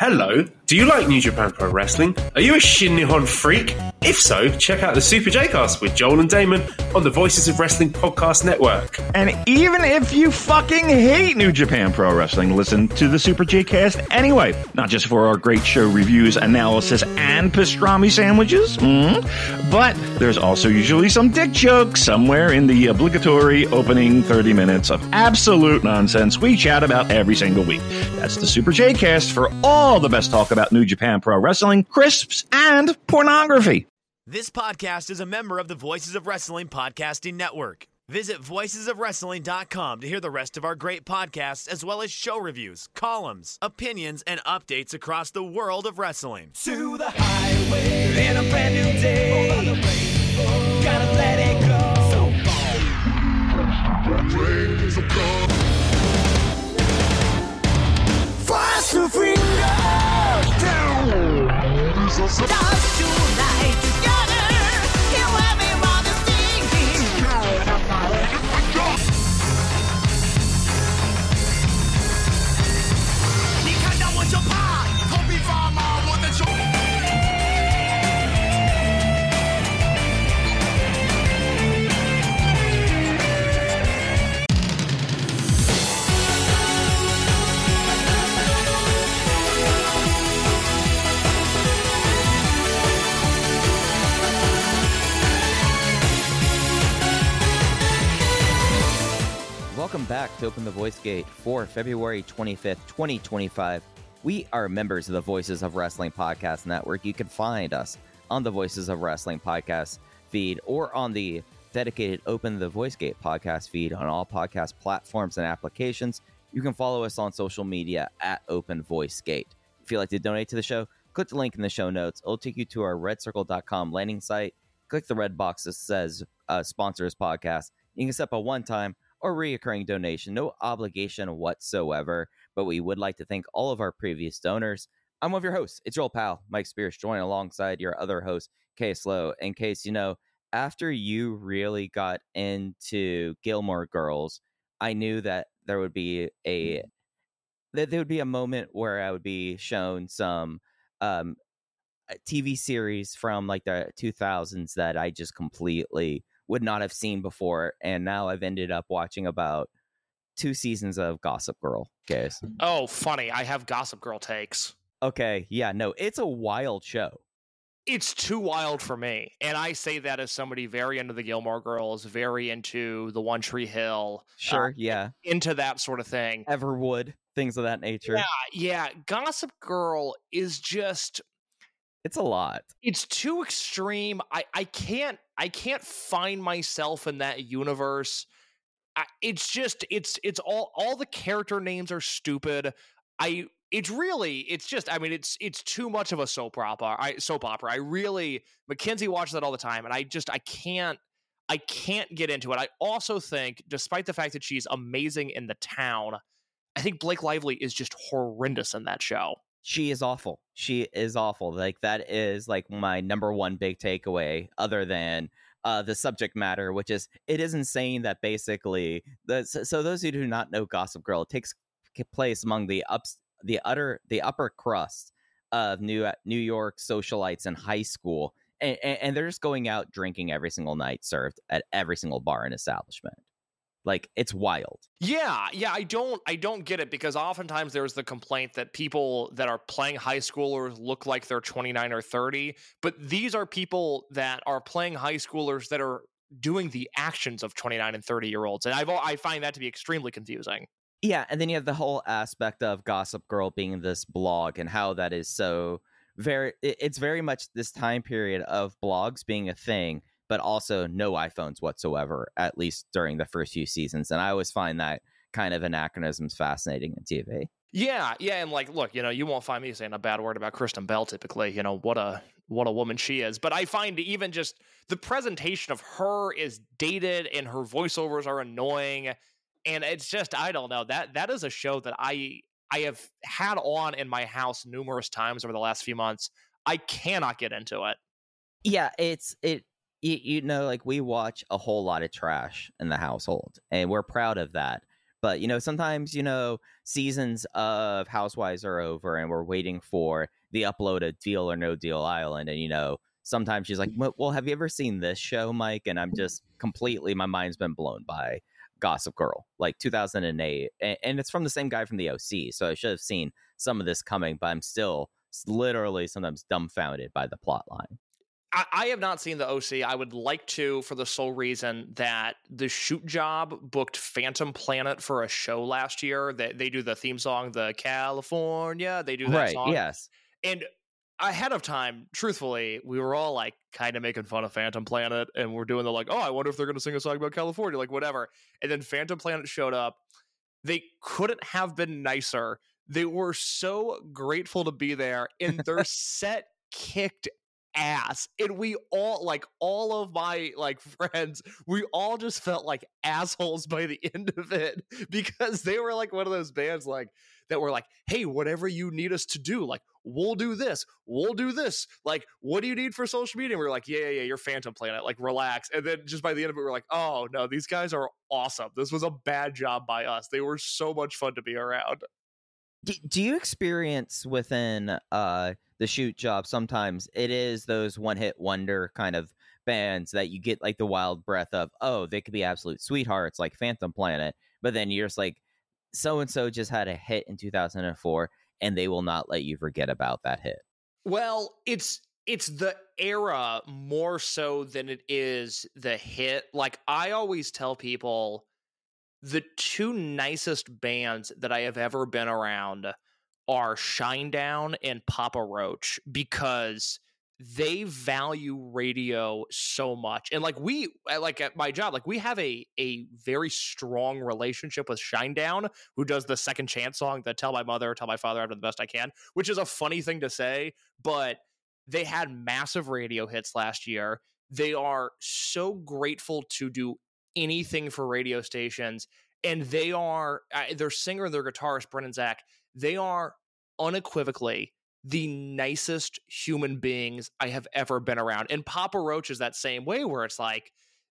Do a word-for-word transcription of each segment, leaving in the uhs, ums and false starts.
Hello, do you like New Japan Pro Wrestling? Are you a Shin Nihon freak? If so, check out the Super J-Cast with Joel and Damon on the Voices of Wrestling Podcast Network. And even if you fucking hate New Japan Pro Wrestling, listen to the Super J-Cast anyway. Not just for our great show reviews, analysis, and pastrami sandwiches, mm-hmm. but there's also usually some dick jokes somewhere in the obligatory opening thirty minutes of absolute nonsense we chat about every single week. That's the Super J-Cast for all the best talk about New Japan Pro Wrestling, crisps, and pornography. This podcast is a member of the Voices of Wrestling Podcasting Network. Visit voices of wrestling dot com to hear the rest of our great podcasts, as well as show reviews, columns, opinions, and updates across the world of wrestling. To the highway in a brand new day. Gotta let it go. So fast to finger down. Stars tonight together. Here everyone is singing. You can't want your pie. Copy farmer, what the show. Welcome back to Open the Voice Gate for February twenty-fifth, twenty twenty-five. We are members of the Voices of Wrestling Podcast Network. You can find us on the Voices of Wrestling Podcast feed or on the dedicated Open the Voice Gate podcast feed on all podcast platforms and applications. You can follow us on social media at Open Voice Gate. If you'd like to donate to the show, click the link in the show notes. It'll take you to our red circle dot com landing site. Click the red box that says uh, Sponsors Podcast. You can set up a one-time or reoccurring donation, no obligation whatsoever, but we would like to thank all of our previous donors. I'm one of your hosts. It's your old pal, Mike Spears, joined alongside your other host, Case Lowe. In case you know, after you really got into Gilmore Girls, I knew that there would be a that there would be a moment where I would be shown some um, T V series from like the two thousands that I just completely would not have seen before, and now I've ended up watching about two seasons of Gossip Girl. Guys, oh, funny! I have Gossip Girl takes. Okay, yeah, no, it's a wild show. It's too wild for me, and I say that as somebody very into the Gilmore Girls, very into the One Tree Hill, sure, uh, yeah, into that sort of thing, Everwood, things of that nature. Yeah, yeah. Gossip Girl is just. It's a lot. It's too extreme. I, I can't I can't find myself in that universe. I, it's just it's it's all all the character names are stupid. I it's really it's just I mean it's it's too much of a soap opera. I soap opera. I really Mackenzie watches that all the time, and I just I can't I can't get into it. I also think, despite the fact that she's amazing in The Town, I think Blake Lively is just horrendous in that show. She is awful. She is awful. Like, that is like my number one big takeaway, other than uh, the subject matter, which is it is insane that basically the so those who do not know Gossip Girl, it takes place among the ups the utter the upper crust of New New York socialites in high school, and, and they're just going out drinking every single night, served at every single bar and establishment. Like, it's wild. Yeah, yeah, I don't I don't get it, because oftentimes there's the complaint that people that are playing high schoolers look like they're twenty-nine or thirty, but these are people that are playing high schoolers that are doing the actions of twenty-nine and thirty year olds, and I've I find that to be extremely confusing. Yeah, and then you have the whole aspect of Gossip Girl being this blog, and how that is so very it's very much this time period of blogs being a thing, but also no iPhones whatsoever, at least during the first few seasons. And I always find that kind of anachronisms fascinating in T V. Yeah, yeah, and like, look, you know, you won't find me saying a bad word about Kristen Bell typically. You know, what a what a woman she is. But I find even just the presentation of her is dated, and her voiceovers are annoying, and it's just, I don't know, that that is a show that I I have had on in my house numerous times over the last few months. I cannot get into it. Yeah, it's it. You, you know, like, we watch a whole lot of trash in the household, and we're proud of that. But, you know, sometimes, you know, seasons of Housewives are over and we're waiting for the upload of Deal or No Deal Island. And, you know, sometimes she's like, well, have you ever seen this show, Mike? And I'm just completely, my mind's been blown by Gossip Girl, like two thousand eight. And, and it's from the same guy from the O C. So I should have seen some of this coming, but I'm still literally sometimes dumbfounded by the plot line. I, I have not seen the O C. I would like to, for the sole reason that the Shoot Job booked Phantom Planet for a show last year. They, they do the theme song, the California. They do that right, song. Yes. And ahead of time, truthfully, we were all like kind of making fun of Phantom Planet, and we're doing the like, oh, I wonder if they're going to sing a song about California, like whatever. And then Phantom Planet showed up. They couldn't have been nicer. They were so grateful to be there, and their set kicked ass. And we all, like all of my like friends, we all just felt like assholes by the end of it, because they were like one of those bands like that were like, hey, whatever you need us to do, like we'll do this, we'll do this, like what do you need for social media? And we were like, yeah yeah yeah you're Phantom Planet, like relax. And then just by the end of it, we we're like, oh no, these guys are awesome. This was a bad job by us. They were so much fun to be around. Do, do you experience within uh the Shoot Job sometimes it is those one hit wonder kind of bands that you get like the wild breath of, oh, they could be absolute sweethearts like Phantom Planet, but then you're just like, so and so just had a hit in two thousand four and they will not let you forget about that hit? Well, it's it's the era more so than it is the hit. Like I always tell people, the two nicest bands that I have ever been around are Shinedown and Papa Roach, because they value radio so much. And like we, like at my job, like we have a a very strong relationship with Shinedown, who does the Second Chance song, the Tell My Mother, Tell My Father, I Do the Best I Can, which is a funny thing to say, but they had massive radio hits last year. They are so grateful to do anything for radio stations. And they are, uh, their singer and their guitarist, Brennan Zach, they are unequivocally the nicest human beings I have ever been around. And Papa Roach is that same way, where it's like,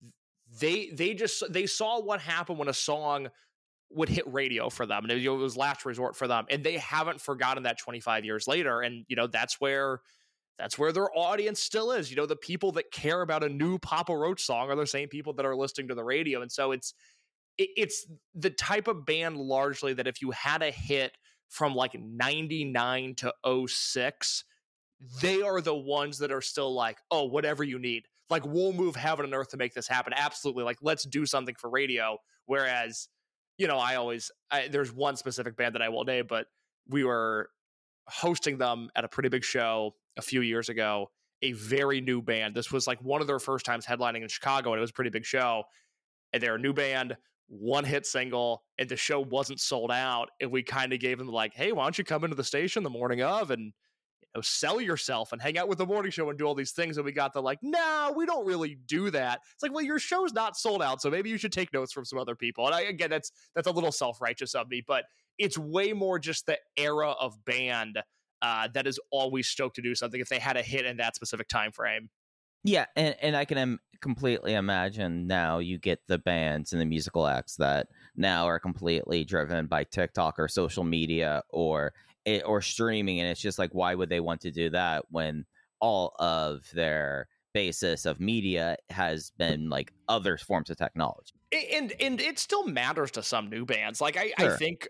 they they just, they saw what happened when a song would hit radio for them. And it was last resort for them. And they haven't forgotten that twenty-five years later. And, you know, that's where, that's where their audience still is. You know, the people that care about a new Papa Roach song are the same people that are listening to the radio. And so it's, it, it's the type of band largely that if you had a hit from like ninety-nine to oh six, they are the ones that are still like, oh, whatever you need. Like, we'll move heaven and earth to make this happen. Absolutely. Like, let's do something for radio. Whereas, you know, I always, I, there's one specific band that I will name, but we were hosting them at a pretty big show a few years ago, a very new band. This was like one of their first times headlining in Chicago, and it was a pretty big show. And they're a new band, one hit single, and the show wasn't sold out. And we kind of gave them like, hey, why don't you come into the station the morning of and, you know, sell yourself and hang out with the morning show and do all these things. And we got the like, no, we don't really do that. It's like, well, your show's not sold out, so maybe you should take notes from some other people. And I, again, that's that's a little self-righteous of me, but it's way more just the era of band uh, that is always stoked to do something if they had a hit in that specific time frame. Yeah, and, and I can im- completely imagine now you get the bands and the musical acts that now are completely driven by TikTok or social media or it, or streaming, and it's just like, why would they want to do that when all of their basis of media has been like other forms of technology? And and it still matters to some new bands. Like I, Sure. I think,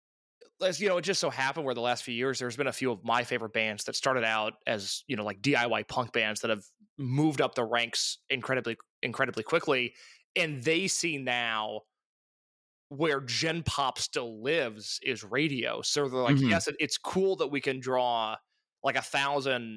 as you know, it just so happened where the last few years there's been a few of my favorite bands that started out as, you know, like D I Y punk bands that have moved up the ranks incredibly, incredibly quickly. And they see now where Gen Pop still lives is radio. So they're like, Mhm. yes, it, it's cool that we can draw like a thousand,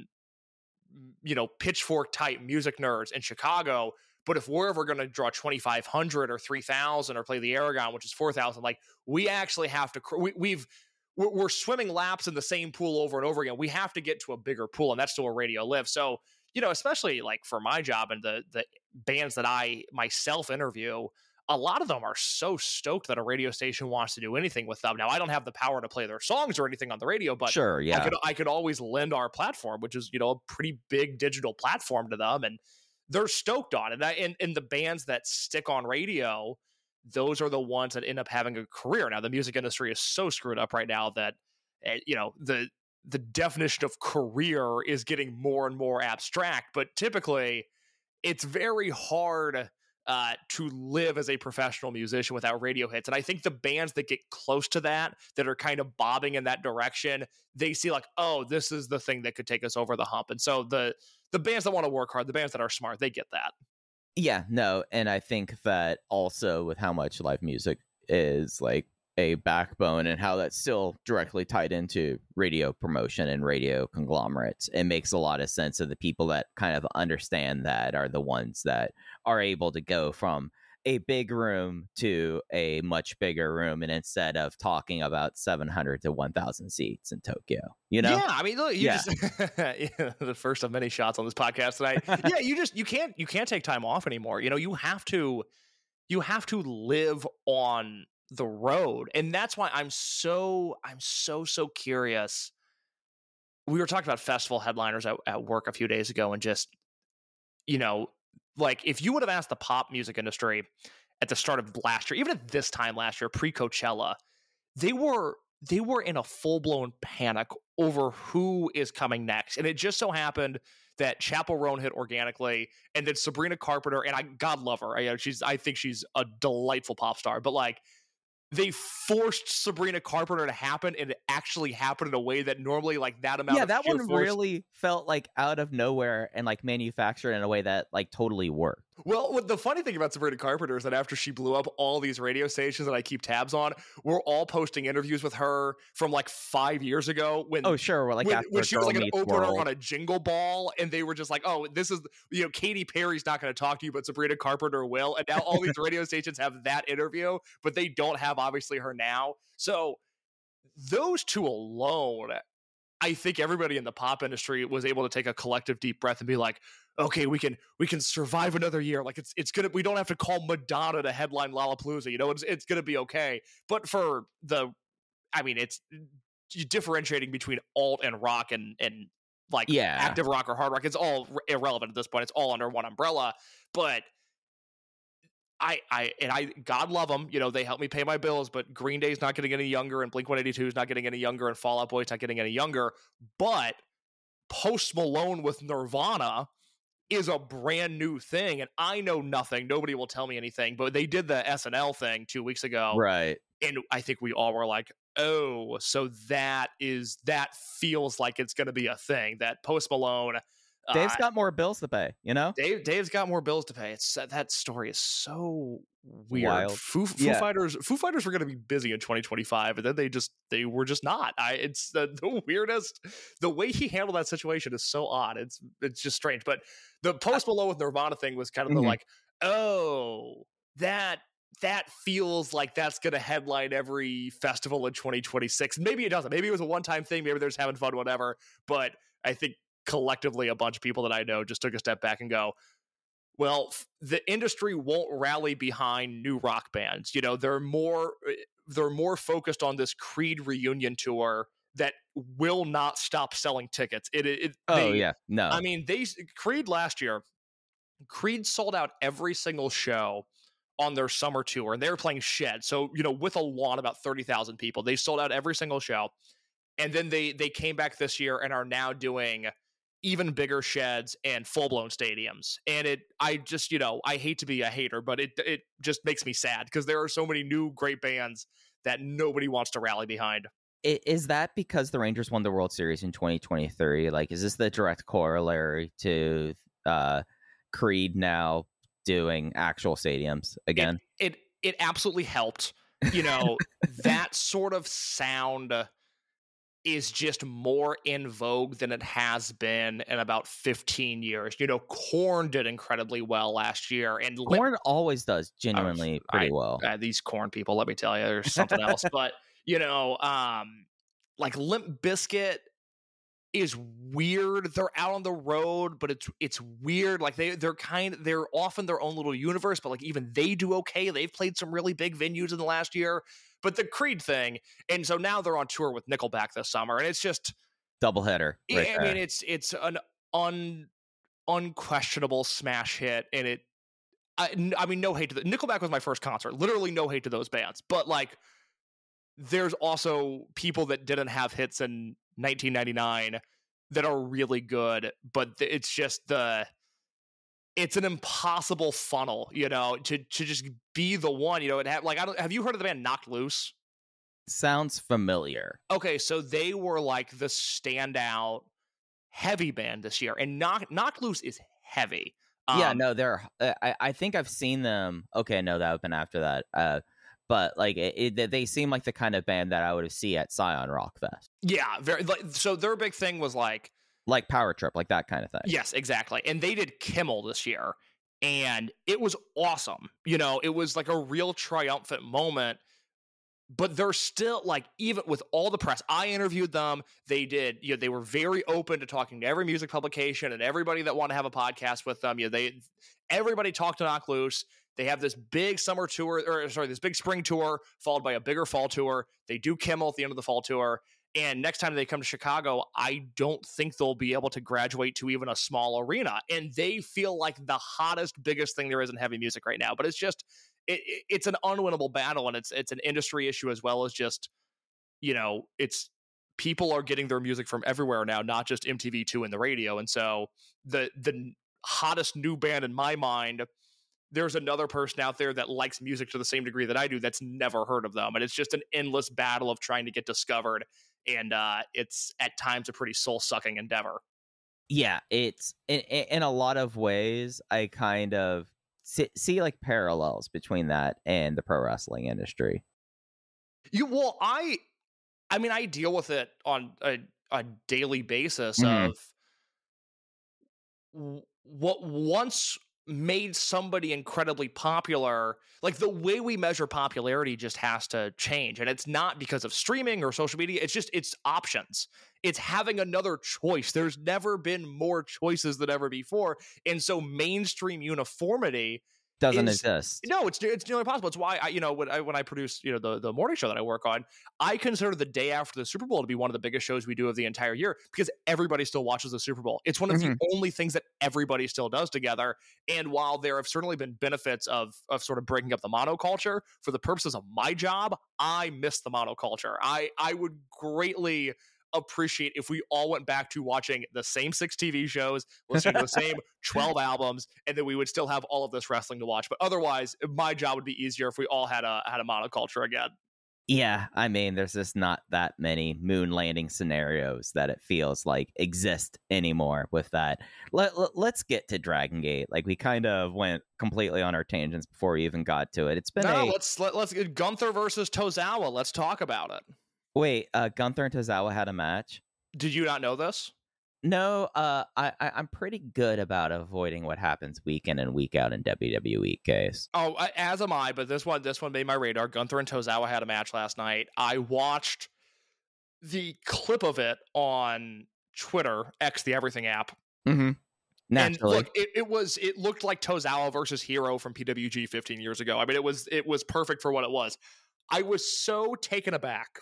you know, pitchfork type music nerds in Chicago. But if we're ever going to draw twenty-five hundred or three thousand or play the Aragon, which is four thousand, like we actually have to, we, we've, we're, we're swimming laps in the same pool over and over again. We have to get to a bigger pool, and that's still where radio lives. So, you know, especially like for my job and the, the bands that I myself interview, a lot of them are so stoked that a radio station wants to do anything with them. Now, I don't have the power to play their songs or anything on the radio, but Sure, yeah. I could, I could always lend our platform, which is, you know, a pretty big digital platform to them. And they're stoked on it. And, and, and the bands that stick on radio, those are the ones that end up having a career. Now, the music industry is so screwed up right now that, uh, you know, the the definition of career is getting more and more abstract, but typically it's very hard uh, to live as a professional musician without radio hits. And I think the bands that get close to that, that are kind of bobbing in that direction, they see like, oh, this is the thing that could take us over the hump. And so the the bands that want to work hard, the bands that are smart, they get that. Yeah, no, and I think that also with how much live music is like a backbone and how that's still directly tied into radio promotion and radio conglomerates, it makes a lot of sense of the people that kind of understand that are the ones that are able to go from a big room to a much bigger room, and instead of talking about seven hundred to one thousand seats in Tokyo, you know? Yeah, I mean, look, you Yeah. just yeah, the first of many shots on this podcast tonight. Yeah, you just you can't you can't take time off anymore. You know, you have to you have to live on the road, and that's why I'm so I'm so so curious. We were talking about festival headliners at, at work a few days ago, and just, you know, like if you would have asked the pop music industry at the start of last year, even at this time last year, pre-Coachella, they were they were in a full-blown panic over who is coming next. And it just so happened that Chappell Roan hit organically, and then Sabrina Carpenter, and I God love her. I, you know, she's I think she's a delightful pop star, but like they forced Sabrina Carpenter to happen, and it actually happened in a way that normally like that amount Yeah, of that sheer one force- really felt like out of nowhere and like manufactured in a way that like totally worked. Well, what the funny thing about Sabrina Carpenter is that after she blew up, all these radio stations that I keep tabs on were all posting interviews with her from like five years ago when Oh, sure. Well, like when, after when she was Girl like an Meets opener World. on a Jingle Ball, and they were just like, oh, this is, you know, Katy Perry's not going to talk to you, but Sabrina Carpenter will. And now all these radio stations have that interview, but they don't have obviously her now. So those two alone, I think everybody in the pop industry was able to take a collective deep breath and be like, okay, we can we can survive another year. Like it's it's gonna we don't have to call Madonna to headline Lollapalooza. You know, it's it's gonna be okay. But for the, I mean, it's differentiating between alt and rock and and like Yeah. active rock or hard rock. It's all r- irrelevant at this point. It's all under one umbrella. But I, I, and I, God love them. You know, they help me pay my bills, but Green Day's not getting any younger, and Blink one eighty-two is not getting any younger, and Fall Out Boy's not getting any younger. But Post Malone with Nirvana is a brand new thing, and I know nothing. Nobody will tell me anything, but they did the S N L thing two weeks ago. Right. And I think we all were like, oh, so that is, that feels like it's going to be a thing, that Post Malone. Dave's uh, got more bills to pay, you know? Dave, Dave's got more bills to pay. It's that story is so weird. Wild. Foo, Foo Yeah. Fighters, Foo Fighters were going to be busy in twenty twenty-five, and then they just they were just not. I it's the, the weirdest. The way he handled that situation is so odd. It's it's just strange. But the Post Malone with Nirvana thing was kind of Mhm. the like, oh, that that feels like that's going to headline every festival in twenty twenty-six. Maybe it doesn't. Maybe it was a one time thing. Maybe they're just having fun, whatever. But I think collectively a bunch of people that I know just took a step back and go, well, f- the industry won't rally behind new rock bands. You know, they're more they're more focused on this Creed reunion tour that will not stop selling tickets. It, it Oh, they- yeah. No. I mean, they Creed last year, Creed sold out every single show on their summer tour, and they were playing Shed. So, you know, with a lawn about thirty thousand people, they sold out every single show. And then they they came back this year and are now doing even bigger sheds and full-blown stadiums. And it I just, you know, I hate to be a hater, but it it just makes me sad because there are so many new great bands that nobody wants to rally behind. I- Is that because the Rangers won the World Series in twenty twenty-three? Like, is this the direct corollary to uh, Creed now doing actual stadiums again? It it, it absolutely helped. You know, that sort of sound is just more in vogue than it has been in about fifteen years. You know, Korn did incredibly well last year, and Limp- Korn always does genuinely pretty I- well. uh, these Korn people, let me tell you, there's something else. But you know, um, like Limp Bizkit is weird. They're out on the road, but it's it's weird. Like they they're kind they're often their own little universe, but like even they do okay. They've played some really big venues in the last year. But the Creed thing, and so now they're on tour with Nickelback this summer, and it's just Doubleheader. Right I there. mean, it's it's an un unquestionable smash hit, and it I, I mean, no hate to the Nickelback was my first concert. Literally no hate to those bands, but like, there's also people that didn't have hits in nineteen ninety-nine that are really good, but it's just the it's an impossible funnel, you know, to to just be the one, you know. It have like I don't have you heard of the band Knocked Loose? Sounds familiar. Okay, so they were like the standout heavy band this year, and Knock Knocked Loose is heavy. Um, yeah, no, they're. Uh, I I think I've seen them. Okay, no, that would have been after that. Uh, but like it, it, they seem like the kind of band that I would see at Scion Rock Fest. Yeah, very. Like, so their big thing was like like Power Trip, like that kind of thing. Yes, exactly. And they did Kimmel this year, and it was awesome. You know, it was like a real triumphant moment. But they're still like, even with all the press, I interviewed them. They did, you know, they were very open to talking to every music publication and everybody that wanted to have a podcast with them. You know, they, everybody talked to Knocked Loose. They have this big summer tour, or sorry, this big spring tour followed by a bigger fall tour. They do Kimmel at the end of the fall tour. And next time they come to Chicago, I don't think they'll be able to graduate to even a small arena. And they feel like the hottest, biggest thing there is in heavy music right now. But it's just, It, it, it's an unwinnable battle, and it's it's an industry issue as well as just, you know, it's people are getting their music from everywhere now, not just M T V two and the radio. And so the the hottest new band in my mind, there's another person out there that likes music to the same degree that I do that's never heard of them. And it's just an endless battle of trying to get discovered. And uh, it's at times a pretty soul-sucking endeavor. Yeah, it's in, in a lot of ways, I kind of See, see like parallels between that and the pro wrestling industry. You well, I, I mean, I deal with it on a, a daily basis Mhm. of w- what once made somebody incredibly popular. Like the way we measure popularity just has to change, and it's not because of streaming or social media. It's just it's options. It's having another choice. There's never been more choices than ever before. And so mainstream uniformity Doesn't is, exist. No, it's it's nearly impossible. It's why I, you know, when I when I produce, you know, the, the morning show that I work on, I consider the day after the Super Bowl to be one of the biggest shows we do of the entire year because everybody still watches the Super Bowl. It's one of Mhm. the only things that everybody still does together. And while there have certainly been benefits of of sort of breaking up the monoculture, for the purposes of my job, I miss the monoculture. I I would greatly appreciate if we all went back to watching the same six T V shows, listening to the same twelve albums, and then we would still have all of this wrestling to watch. But otherwise, my job would be easier if we all had a had a monoculture again. Yeah, I mean, there's just not that many moon landing scenarios that it feels like exist anymore with that. Let, let, let's get to Dragon Gate. Like, we kind of went completely on our tangents before we even got to it. It's been No, a... let's let, let's Gunther versus Tozawa. Let's talk about it. Wait, uh, Gunther and Tozawa had a match? Did you not know this? No, uh, I, I, I'm pretty good about avoiding what happens week in and week out in W W E, Case. Oh, I- as am I, but this one this one made my radar. Gunther and Tozawa had a match last night. I watched the clip of it on Twitter, X the Everything app. Mm-hmm. Naturally. And look, it, it was it looked like Tozawa versus Hero from P W G fifteen years ago. I mean, it was it was perfect for what it was. I was so taken aback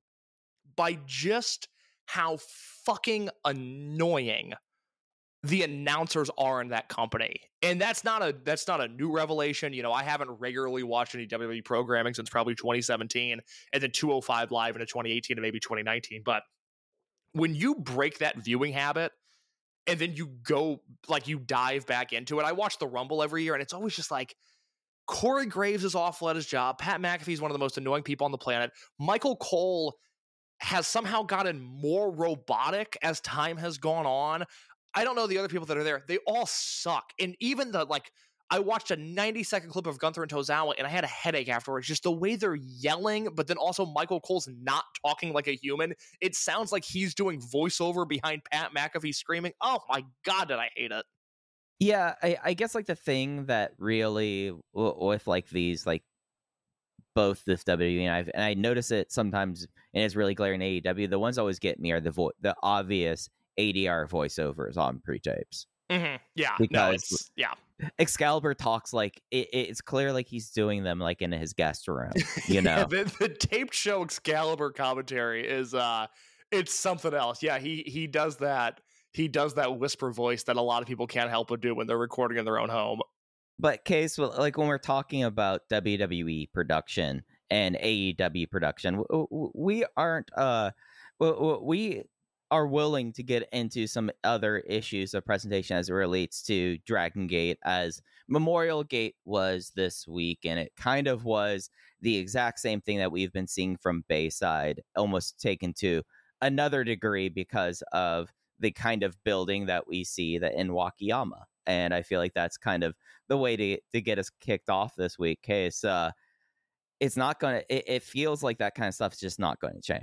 by just how fucking annoying the announcers are in that company. And that's not a that's not a new revelation. You know, I haven't regularly watched any W W E programming since probably twenty seventeen, and then two oh five Live into twenty eighteen and maybe twenty nineteen. But when you break that viewing habit and then you go, like, you dive back into it. I watch the Rumble every year, and it's always just like, Corey Graves is awful at his job. Pat McAfee is one of the most annoying people on the planet. Michael Cole has somehow gotten more robotic as time has gone on. I don't know the other people that are there. They all suck. And even the, like, I watched a ninety second clip of Gunther and Tozawa, and I had a headache afterwards. Just the way they're yelling, but then also Michael Cole's not talking like a human. It sounds like he's doing voiceover behind Pat McAfee screaming. Oh my God, did I hate it. Yeah, I, I guess like the thing that really w- with like these like both this W W E and, I've, and I notice it sometimes and it's really glaring in A E W. The ones that always get me are the vo- the obvious A D R voiceovers on pre-tapes. Mm-hmm. Yeah, Because no, it's yeah. Excalibur talks like it, it's clear like he's doing them like in his guest room. You know, Yeah, the, the taped show Excalibur commentary is uh, it's something else. Yeah, he he does that. He does that whisper voice that a lot of people can't help but do when they're recording in their own home. But Case, well, like when we're talking about W W E production and A E W production, w- w- we aren't uh w- w- we are willing to get into some other issues of presentation as it relates to Dragon Gate, as Memorial Gate was this week, and it kind of was the exact same thing that we've been seeing from Bayside, almost taken to another degree because of the kind of building that we see that in Wakayama. And I feel like that's kind of the way to to get us kicked off this week. Case, uh, it's not gonna. It, it feels like that kind of stuff is just not going to change.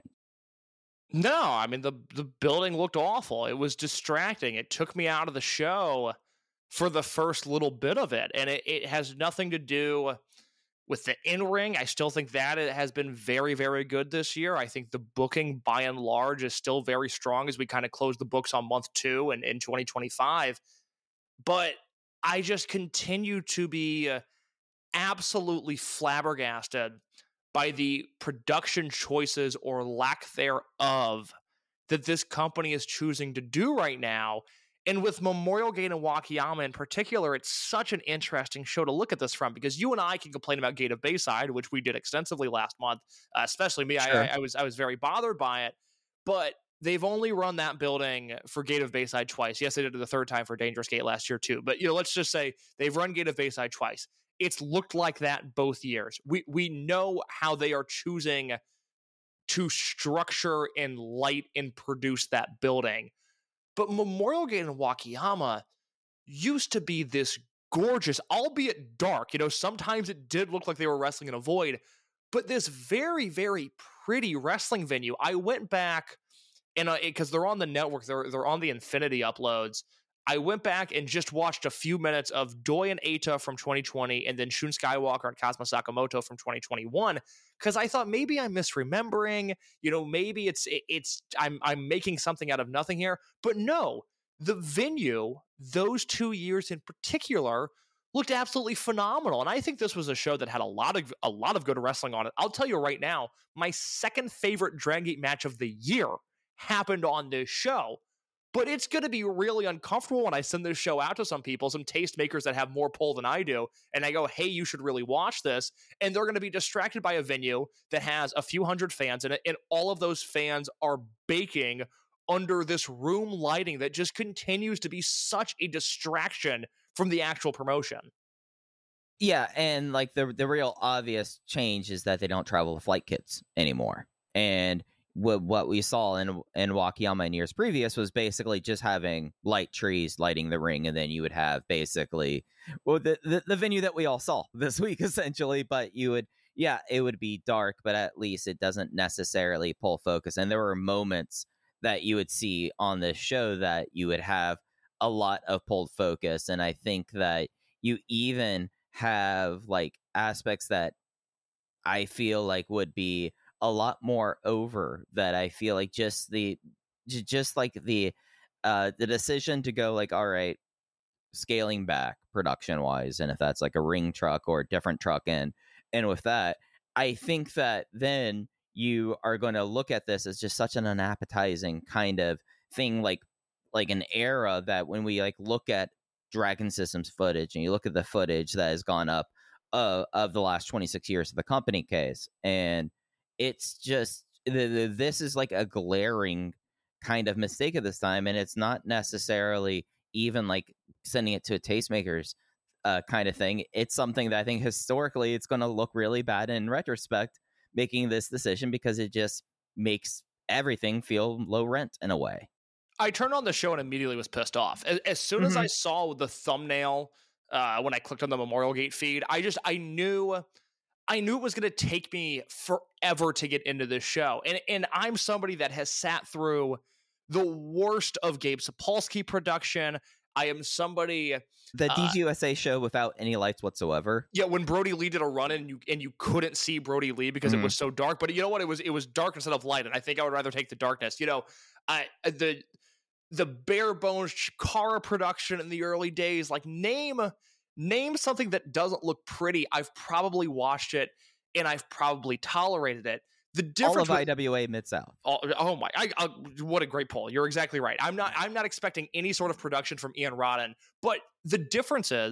No, I mean the the building looked awful. It was distracting. It took me out of the show for the first little bit of it, and it, it has nothing to do with the in-ring. I still think that it has been very, very good this year. I think the booking, by and large, is still very strong as we kind of close the books on month two and in twenty twenty-five. But I just continue to be uh, absolutely flabbergasted by the production choices or lack thereof that this company is choosing to do right now. And with Memorial Gate and Wakayama in particular, it's such an interesting show to look at this from, because you and I can complain about Gate of Bayside, which we did extensively last month, uh, especially me. Sure. I, I, I was I was very bothered by it, but they've only run that building for Gate of Bayside twice. Yes, they did it the third time for Dangerous Gate last year too. But you know, let's just say they've run Gate of Bayside twice. It's looked like that both years. We we know how they are choosing to structure and light and produce that building. But Memorial Gate and Wakayama used to be this gorgeous, albeit dark. You know, sometimes it did look like they were wrestling in a void, but this very, very pretty wrestling venue. I went back and because uh, they're on the network, they're they're on the Infinity uploads. I went back and just watched a few minutes of Doi and Eita from twenty twenty, and then Shun Skywalker and Kazuma Sakamoto from twenty twenty-one, because I thought maybe I'm misremembering. You know, maybe it's it, it's I'm I'm making something out of nothing here. But no, the venue, those two years in particular, looked absolutely phenomenal. And I think this was a show that had a lot of a lot of good wrestling on it. I'll tell you right now, my second favorite Dragon Gate match of the year happened on this show. But it's going to be really uncomfortable when I send this show out to some people, some tastemakers that have more pull than I do, and I go, hey, you should really watch this. And they're going to be distracted by a venue that has a few hundred fans in it, and all of those fans are baking under this room lighting that just continues to be such a distraction from the actual promotion. Yeah, and like the the real obvious change is that they don't travel with flight kits anymore. And what what we saw in in Wakayama in years previous was basically just having light trees lighting the ring, and then you would have basically well the, the the venue that we all saw this week essentially. But you would yeah it would be dark, but at least it doesn't necessarily pull focus. And there were moments that you would see on this show that you would have a lot of pulled focus, and I think that you even have like aspects that I feel like would be a lot more over, that I feel like just the just like the uh the decision to go like, all right, scaling back production wise, and if that's like a ring truck or a different truck, and and with that, I think that then you are going to look at this as just such an unappetizing kind of thing, like like an era that when we like look at Dragon Systems footage and you look at the footage that has gone up uh, of the last twenty-six years of the company Case, and it's just the, the, this is like a glaring kind of mistake at this time, and it's not necessarily even like sending it to a tastemakers uh, kind of thing. It's something that I think historically it's going to look really bad in retrospect, making this decision, because it just makes everything feel low rent in a way. I turned on the show and immediately was pissed off. As, as soon mm-hmm. as I saw the thumbnail uh, when I clicked on the Memorial Gate feed, I just I knew. I knew it was going to take me forever to get into this show. And and I'm somebody that has sat through the worst of Gabe Sapolsky production. I am somebody... The uh, D G U S A show without any lights whatsoever. Yeah, when Brody Lee did a run and you and you couldn't see Brody Lee because mm-hmm. it was so dark. But you know what? It was it was dark instead of light, and I think I would rather take the darkness. You know, I the the bare bones Chikara production in the early days, like name... Name something that doesn't look pretty. I've probably watched it, and I've probably tolerated it. The difference all of with, I W A Mid-South. Oh, oh my! I, I, what a great poll. You're exactly right. I'm not. I'm not expecting any sort of production from Ian Rodden, but the difference is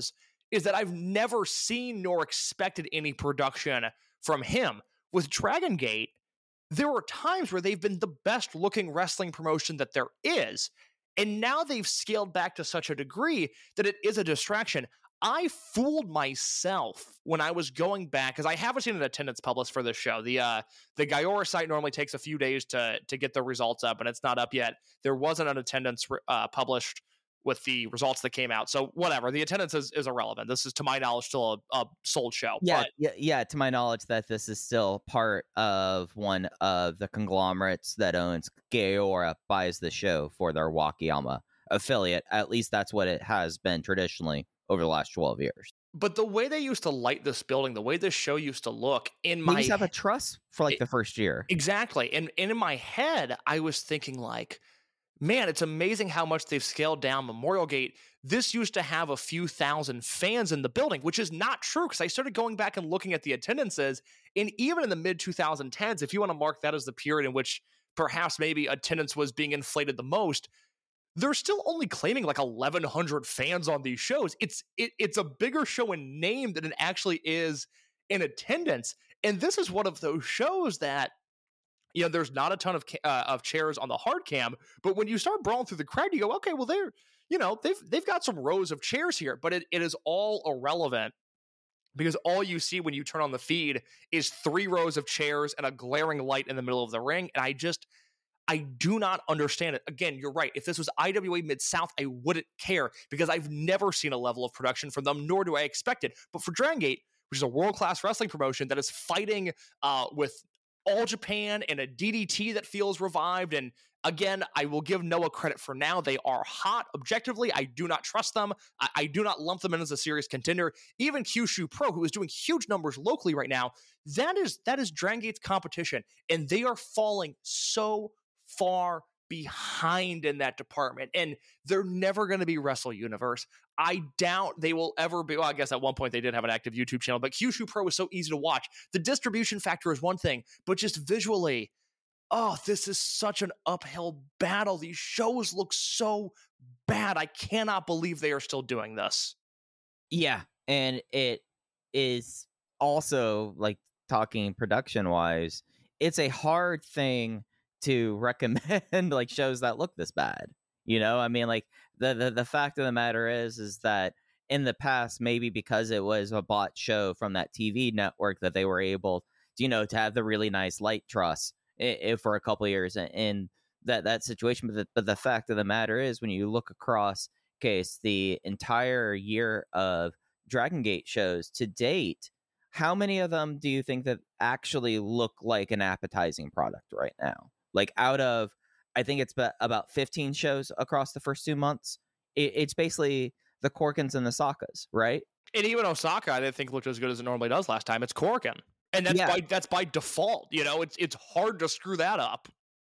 is that I've never seen nor expected any production from him. With Dragon Gate, there were times where they've been the best looking wrestling promotion that there is. And now they've scaled back to such a degree that it is a distraction. I fooled myself when I was going back, because I haven't seen an attendance published for this show. The uh, the Gaiora site normally takes a few days to to get the results up, and it's not up yet. There wasn't an attendance uh, published with the results that came out. So whatever, the attendance is, is irrelevant. This is, to my knowledge, still a, a sold show. Yeah, but yeah, yeah. To my knowledge, that this is still part of one of the conglomerates that owns Gaiora buys the show for their Wakayama affiliate. At least that's what it has been traditionally over the last twelve years. But the way they used to light this building, the way this show used to look in We my used to have a trust for like it- the first year. exactly, and, and in my head, I was thinking like, man, it's amazing how much they've scaled down Memorial Gate. This used to have a few thousand fans in the building, which is not true, because I started going back and looking at the attendances, and even in the mid twenty tens, if you want to mark that as the period in which perhaps maybe attendance was being inflated the most, they're still only claiming like eleven hundred fans on these shows. It's it, it's a bigger show in name than it actually is in attendance. And this is one of those shows that, you know, there's not a ton of uh, of chairs on the hard cam, but when you start brawling through the crowd, you go, okay, well, they're, you know, they've they've got some rows of chairs here, but it, it is all irrelevant, because all you see when you turn on the feed is three rows of chairs and a glaring light in the middle of the ring. And I just, I do not understand it. Again, you're right. If this was I W A Mid-South, I wouldn't care, because I've never seen a level of production from them, nor do I expect it. But for Dragon Gate, which is a world-class wrestling promotion that is fighting uh, with All Japan and a D D T that feels revived, and again, I will give Noah credit for now. They are hot. Objectively, I do not trust them. I, I do not lump them in as a serious contender. Even Kyushu Pro, who is doing huge numbers locally right now, that is that is Dragon Gate's competition, and they are falling so far behind in that department, and they're never going to be Wrestle Universe. I doubt they will ever be. Well, I guess at one point they did have an active YouTube channel, but Kyushu Pro is so easy to watch. The distribution factor is one thing, but just visually, oh, this is such an uphill battle. These shows look so bad. I cannot believe they are still doing this. Yeah, and it is also, like, talking production wise, it's a hard thing to recommend like shows that look this bad. You know, I mean, like the, the the fact of the matter is is that in the past, maybe because it was a bought show from that T V network, that they were able, you know, to have the really nice light truss I- I for a couple of years in, in that that situation. But the, but the fact of the matter is, when you look across case the entire year of Dragon Gate shows to date, how many of them do you think that actually look like an appetizing product right now? Like, out of, I think it's about fifteen shows across the first two months, it, it's basically the Korkins and the Sakas, right? And even Osaka, I didn't think looked as good as it normally does last time. It's Korakuen, and that's Yeah. by that's by default. You know, it's it's hard to screw that up.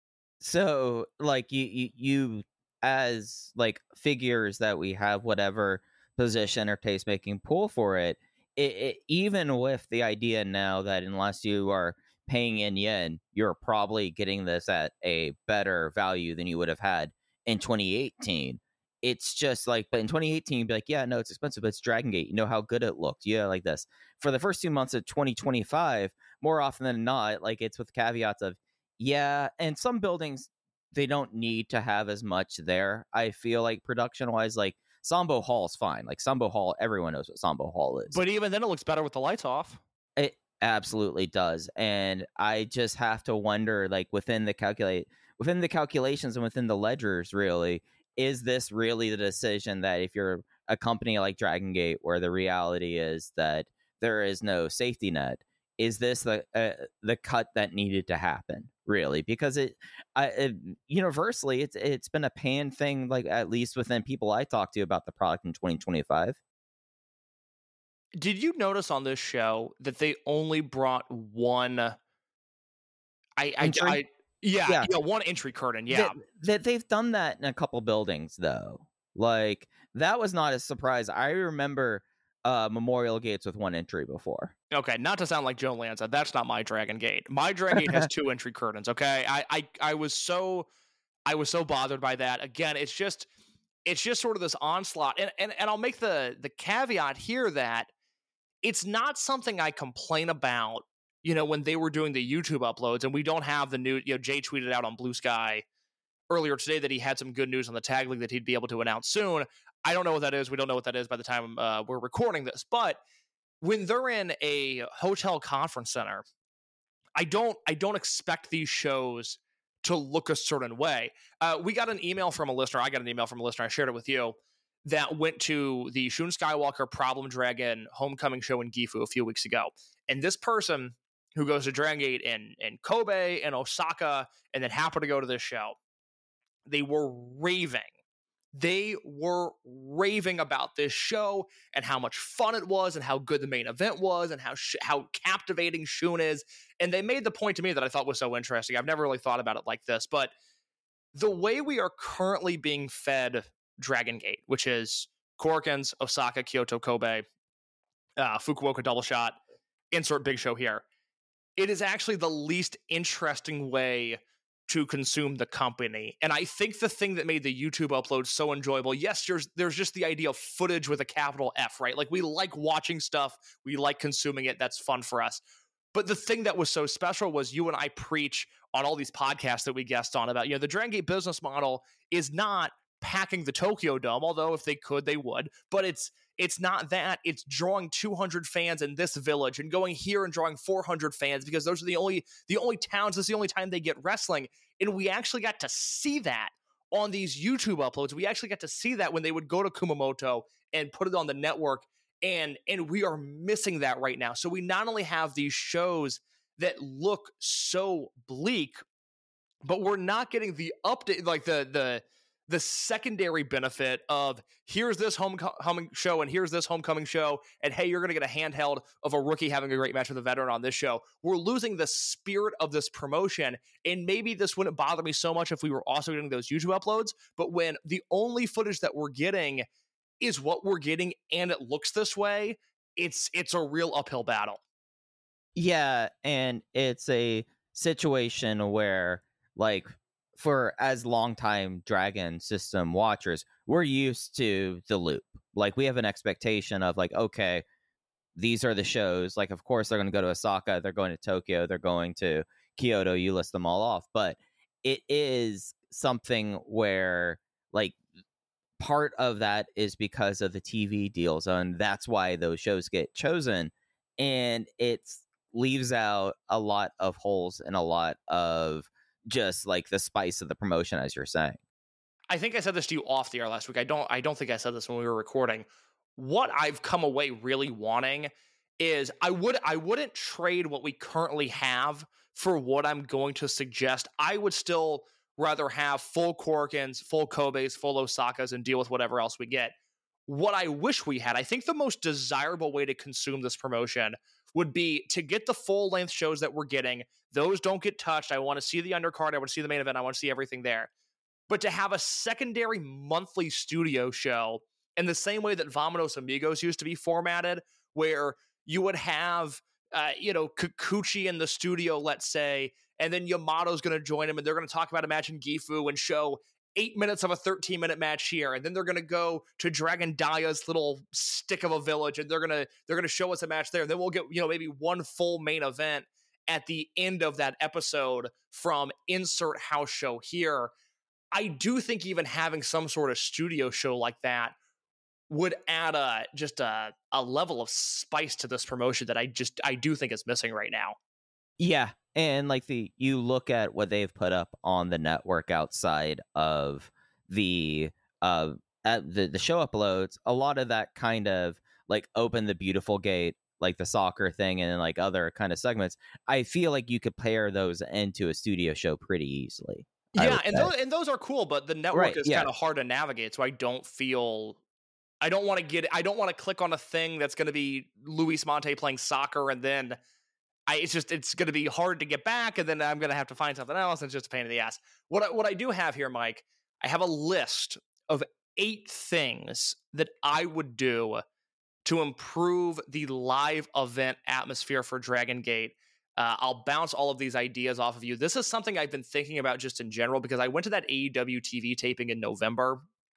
So, like, you, you, you as, like, figures that we have whatever position or taste-making pull for it, it, it, even with the idea now that unless you are paying in yen, you're probably getting this at a better value than you would have had in twenty eighteen. It's just like, but in twenty eighteen, you'd be like, yeah, no, it's expensive, but it's Dragon Gate. You know how good it looked. Yeah, like this. For the first two months of twenty twenty-five, more often than not, like, it's with caveats of, yeah, and some buildings, they don't need to have as much there. I feel like production-wise, like, Sambo Hall is fine. Like, Sambo Hall, everyone knows what Sambo Hall is. But even then, it looks better with the lights off. It absolutely does. And I just have to wonder, like, within the calculate within the calculations and within the ledgers, really, is this really the decision that if you're a company like Dragon Gate, where the reality is that there is no safety net, is this the uh, the cut that needed to happen, really? Because it, I, it universally, it's it's been a pan thing, like, at least within people I talk to about the product in twenty twenty-five. Did you notice on this show that they only brought one? I, I, Entry? I yeah, Yeah. yeah, one entry curtain. Yeah, That, that they've done that in a couple buildings, though. Like, that was not a surprise. I remember uh, Memorial Gates with one entry before. okay. Not to sound like Joe Lanza, that's not my Dragon Gate. My Dragon Gate has two entry curtains. Okay, I, I, I was so, I was so bothered by that. Again, it's just, it's just sort of this onslaught. And and, and I'll make the the caveat here that it's not something I complain about, you know, when they were doing the YouTube uploads, and we don't have the new, you know, Jay tweeted out on Blue Sky earlier today that he had some good news on the tag league that he'd be able to announce soon. I don't know what that is. We don't know what that is by the time uh, we're recording this. But when they're in a hotel conference center, I don't I don't expect these shows to look a certain way. Uh, we got an email from a listener. I got an email from a listener. I shared it with you. That went to the Shun Skywalker Problem Dragon Homecoming show in Gifu a few weeks ago. And this person who goes to Dragon Gate in, in Kobe and Osaka and then happened to go to this show, they were raving. They were raving about this show and how much fun it was and how good the main event was and how sh- how captivating Shun is. And they made the point to me that I thought was so interesting. I've never really thought about it like this, but the way we are currently being fed Dragon Gate, which is Korakuens, Osaka, Kyoto, Kobe, uh, Fukuoka double shot, insert big show here. It is actually the least interesting way to consume the company. And I think the thing that made the YouTube upload so enjoyable, yes, there's, there's just the idea of footage with a capital F, right? Like we like watching stuff. We like consuming it. That's fun for us. But the thing that was so special was you and I preach on all these podcasts that we guest on about, you know, the Dragon Gate business model is not packing the Tokyo Dome, although if they could, they would. But it's it's not that. It's drawing two hundred fans in this village and going here and drawing four hundred fans because those are the only the only towns. This is the only time they get wrestling. And we actually got to see that on these YouTube uploads. We actually got to see that when they would go to Kumamoto and put it on the network. And, and we are missing that right now. So we not only have these shows that look so bleak, but we're not getting the update, like the the the secondary benefit of here's this homecoming show and here's this homecoming show, and hey, you're going to get a handheld of a rookie having a great match with a veteran on this show. We're losing the spirit of this promotion, and maybe this wouldn't bother me so much if we were also getting those YouTube uploads, but when the only footage that we're getting is what we're getting and it looks this way, it's it's a real uphill battle. Yeah, and it's a situation where, like, for as longtime Dragon System watchers, we're used to the loop. Like, we have an expectation of, like, okay, these are the shows. Like, of course, they're going to go to Osaka, they're going to Tokyo, they're going to Kyoto, you list them all off. But it is something where, like, part of that is because of the T V deals, and that's why those shows get chosen. And it leaves out a lot of holes and a lot of just like the spice of the promotion, as you're saying. I think I said this to you off the air last week. I don't I don't think I said this when we were recording. What I've come away really wanting is I would I wouldn't trade what we currently have for what I'm going to suggest. I would still rather have full Korakuens, full Kobe's, full Osakas, and deal with whatever else we get. What I wish we had, I think the most desirable way to consume this promotion would be to get the full-length shows that we're getting. Those don't get touched. I want to see the undercard. I want to see the main event. I want to see everything there. But to have a secondary monthly studio show in the same way that Vamonos Amigos used to be formatted, where you would have, uh, you know, Kikuchi in the studio, let's say, and then Yamato's going to join him, and they're going to talk about a match in Gifu and show eight minutes of a thirteen-minute match here, and then they're going to go to Dragon Daya's little stick of a village, and they're going to they're going to show us a match there. And then we'll get, you know, maybe one full main event at the end of that episode from insert house show here. I do think even having some sort of studio show like that would add a just a a level of spice to this promotion that I just I do think is missing right now. Yeah, and like the you look at what they've put up on the network outside of the uh at the the show uploads, a lot of that kind of like Open the Beautiful Gate, like the soccer thing, and like other kind of segments. I feel like you could pair those into a studio show pretty easily. Yeah, and those, and those are cool, but the network right, is yeah. kind of hard to navigate, so I don't feel I don't want to get I don't want to click on a thing that's going to be Luis Monte playing soccer, and then I, it's just it's going to be hard to get back, and then I'm going to have to find something else, and it's just a pain in the ass. What I, what I do have here, Mike, I have a list of eight things that I would do to improve the live event atmosphere for Dragon Gate. Uh, I'll bounce all of these ideas off of you. This is something I've been thinking about just in general, because I went to that A E W T V taping in November,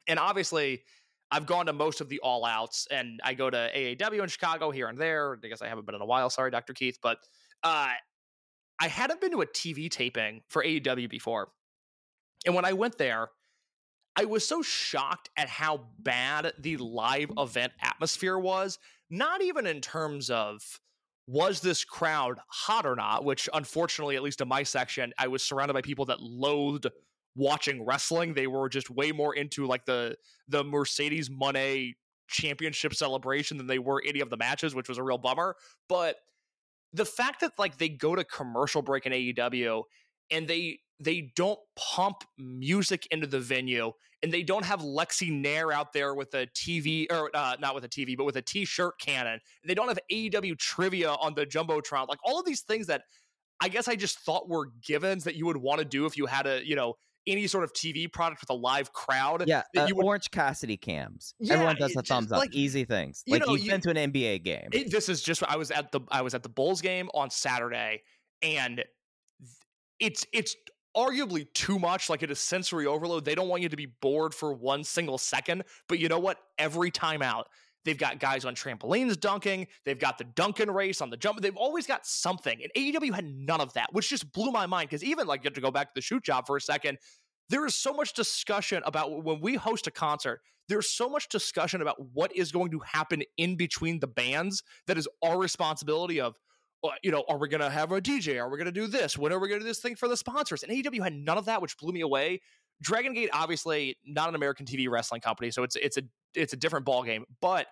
And obviously, I've gone to most of the all outs, and I go to A A W in Chicago here and there. I guess I haven't been in a while. Sorry, Doctor Keith. But uh, I hadn't been to a T V taping for A E W before. And when I went there, I was so shocked at how bad the live event atmosphere was, not even in terms of was this crowd hot or not, which unfortunately, at least in my section, I was surrounded by people that loathed watching wrestling. They were just way more into like the the Mercedes Moné championship celebration than they were any of the matches, which was a real bummer. But the fact that like they go to commercial break in A E W and they they don't pump music into the venue, and they don't have Lexi Nair out there with a T V, or uh, not with a T V, but with a t-shirt cannon. They don't have A E W trivia on the Jumbotron. Like all of these things that I guess I just thought were givens that you would want to do if you had a, you know, any sort of T V product with a live crowd. Yeah, that uh, you would, Orange Cassidy cams. Yeah, Everyone does it a just, thumbs up. like, Easy things. you Like know, you've you- been to an N B A game. it, this is just I was at the I was at the Bulls game on Saturday, and it's it's arguably too much. Like it is sensory overload. They don't want you to be bored for one single second. But you know what? Every time out, they've got guys on trampolines dunking. They've got the Duncan race on the jump. They've always got something. And A E W had none of that, which just blew my mind. Because even like you have to go back to the shoot job for a second. There is so much discussion about when we host a concert. There's so much discussion about what is going to happen in between the bands that is our responsibility of, you know, are we going to have a D J? Are we going to do this? When are we going to do this thing for the sponsors? And A E W had none of that, which blew me away. Dragon Gate, obviously not an American T V wrestling company, so it's it's a it's a different ballgame. But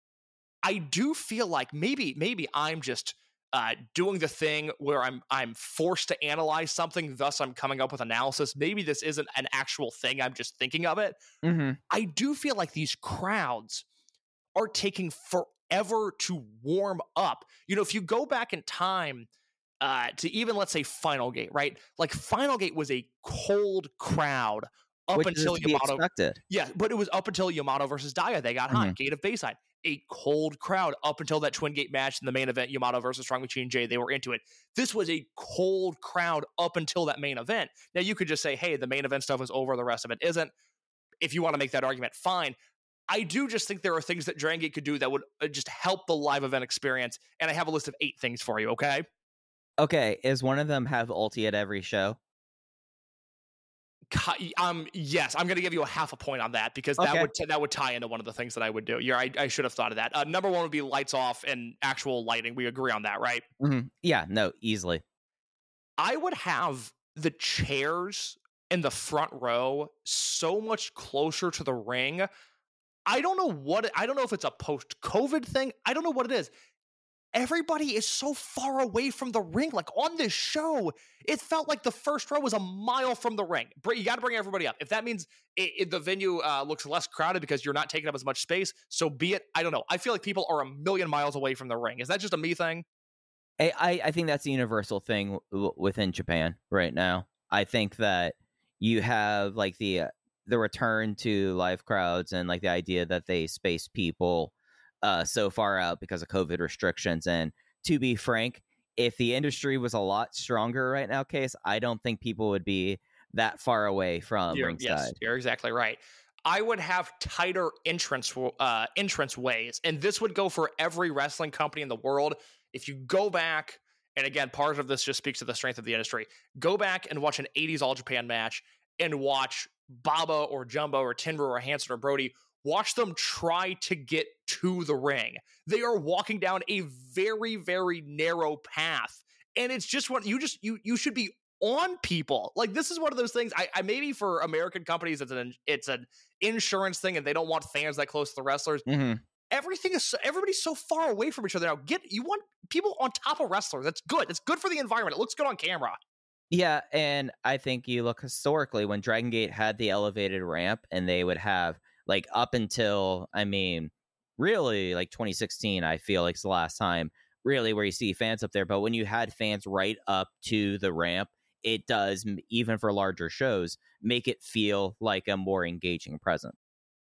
I do feel like maybe maybe I'm just uh, doing the thing where I'm I'm forced to analyze something, thus I'm coming up with analysis. Maybe this isn't an actual thing. I'm just thinking of it. Mm-hmm. I do feel like these crowds are taking forever to warm up. You know, if you go back in time uh, to even, let's say, Final Gate, right? Like, Final Gate was a cold crowd up Which until is to be Yamato. expected. Yeah, but it was up until Yamato versus Daya. They got hot. Mhm. Gate of Bayside. A cold crowd up until that Twin Gate match in the main event, Yamato versus Strong Machine J. They were into it. This was a cold crowd up until that main event. Now, you could just say, hey, the main event stuff is over, the rest of it isn't. If you want to make that argument, fine. I do just think there are things that Dragon Gate could do that would uh, just help the live event experience. And I have a list of eight things for you, okay? Okay, is one of them have ulti at every show? Ki- Um, yes, I'm going to give you a half a point on that because that Okay. would t- that would tie into one of the things that I would do. You're, I, I should have thought of that. Uh, number one would be lights off and actual lighting. We agree on that, right? Mm-hmm. Yeah, no, easily. I would have the chairs in the front row so much closer to the ring. I don't know what, I don't know if it's a post-COVID thing. I don't know what it is. Everybody is so far away from the ring. Like on this show, it felt like the first row was a mile from the ring. Br- You got to bring everybody up. If that means it, it, the venue uh, looks less crowded because you're not taking up as much space, so be it. I don't know. I feel like people are a million miles away from the ring. Is that just a me thing? I, I, I think that's a universal thing w- within Japan right now. I think that you have like the uh, the return to live crowds and like the idea that they space people uh, so far out because of COVID restrictions. And to be frank, if the industry was a lot stronger right now, Case, I don't think people would be that far away from You're, ringside. yes, you're exactly right. I would have tighter entrance uh, entrance ways, and this would go for every wrestling company in the world. If you go back, and again, part of this just speaks to the strength of the industry, go back and watch an eighties All Japan match and watch Baba or Jumbo or Tenru or Hanson or Brody, watch them try to get to the ring. They are walking down a very, very narrow path. And it's just what you just, you, you should be on people. Like, this is one of those things. I, I maybe for American companies, it's an, it's an insurance thing and they don't want fans that close to the wrestlers. Mm-hmm. Everything is, so, everybody's so far away from each other now. Get, you want people on top of wrestlers. That's good. It's good for the environment. It looks good on camera. Yeah, and I think you look historically when Dragon Gate had the elevated ramp and they would have like up until, I mean, really like twenty sixteen, I feel like it's the last time really where you see fans up there. But when you had fans right up to the ramp, it does, even for larger shows, make it feel like a more engaging presence.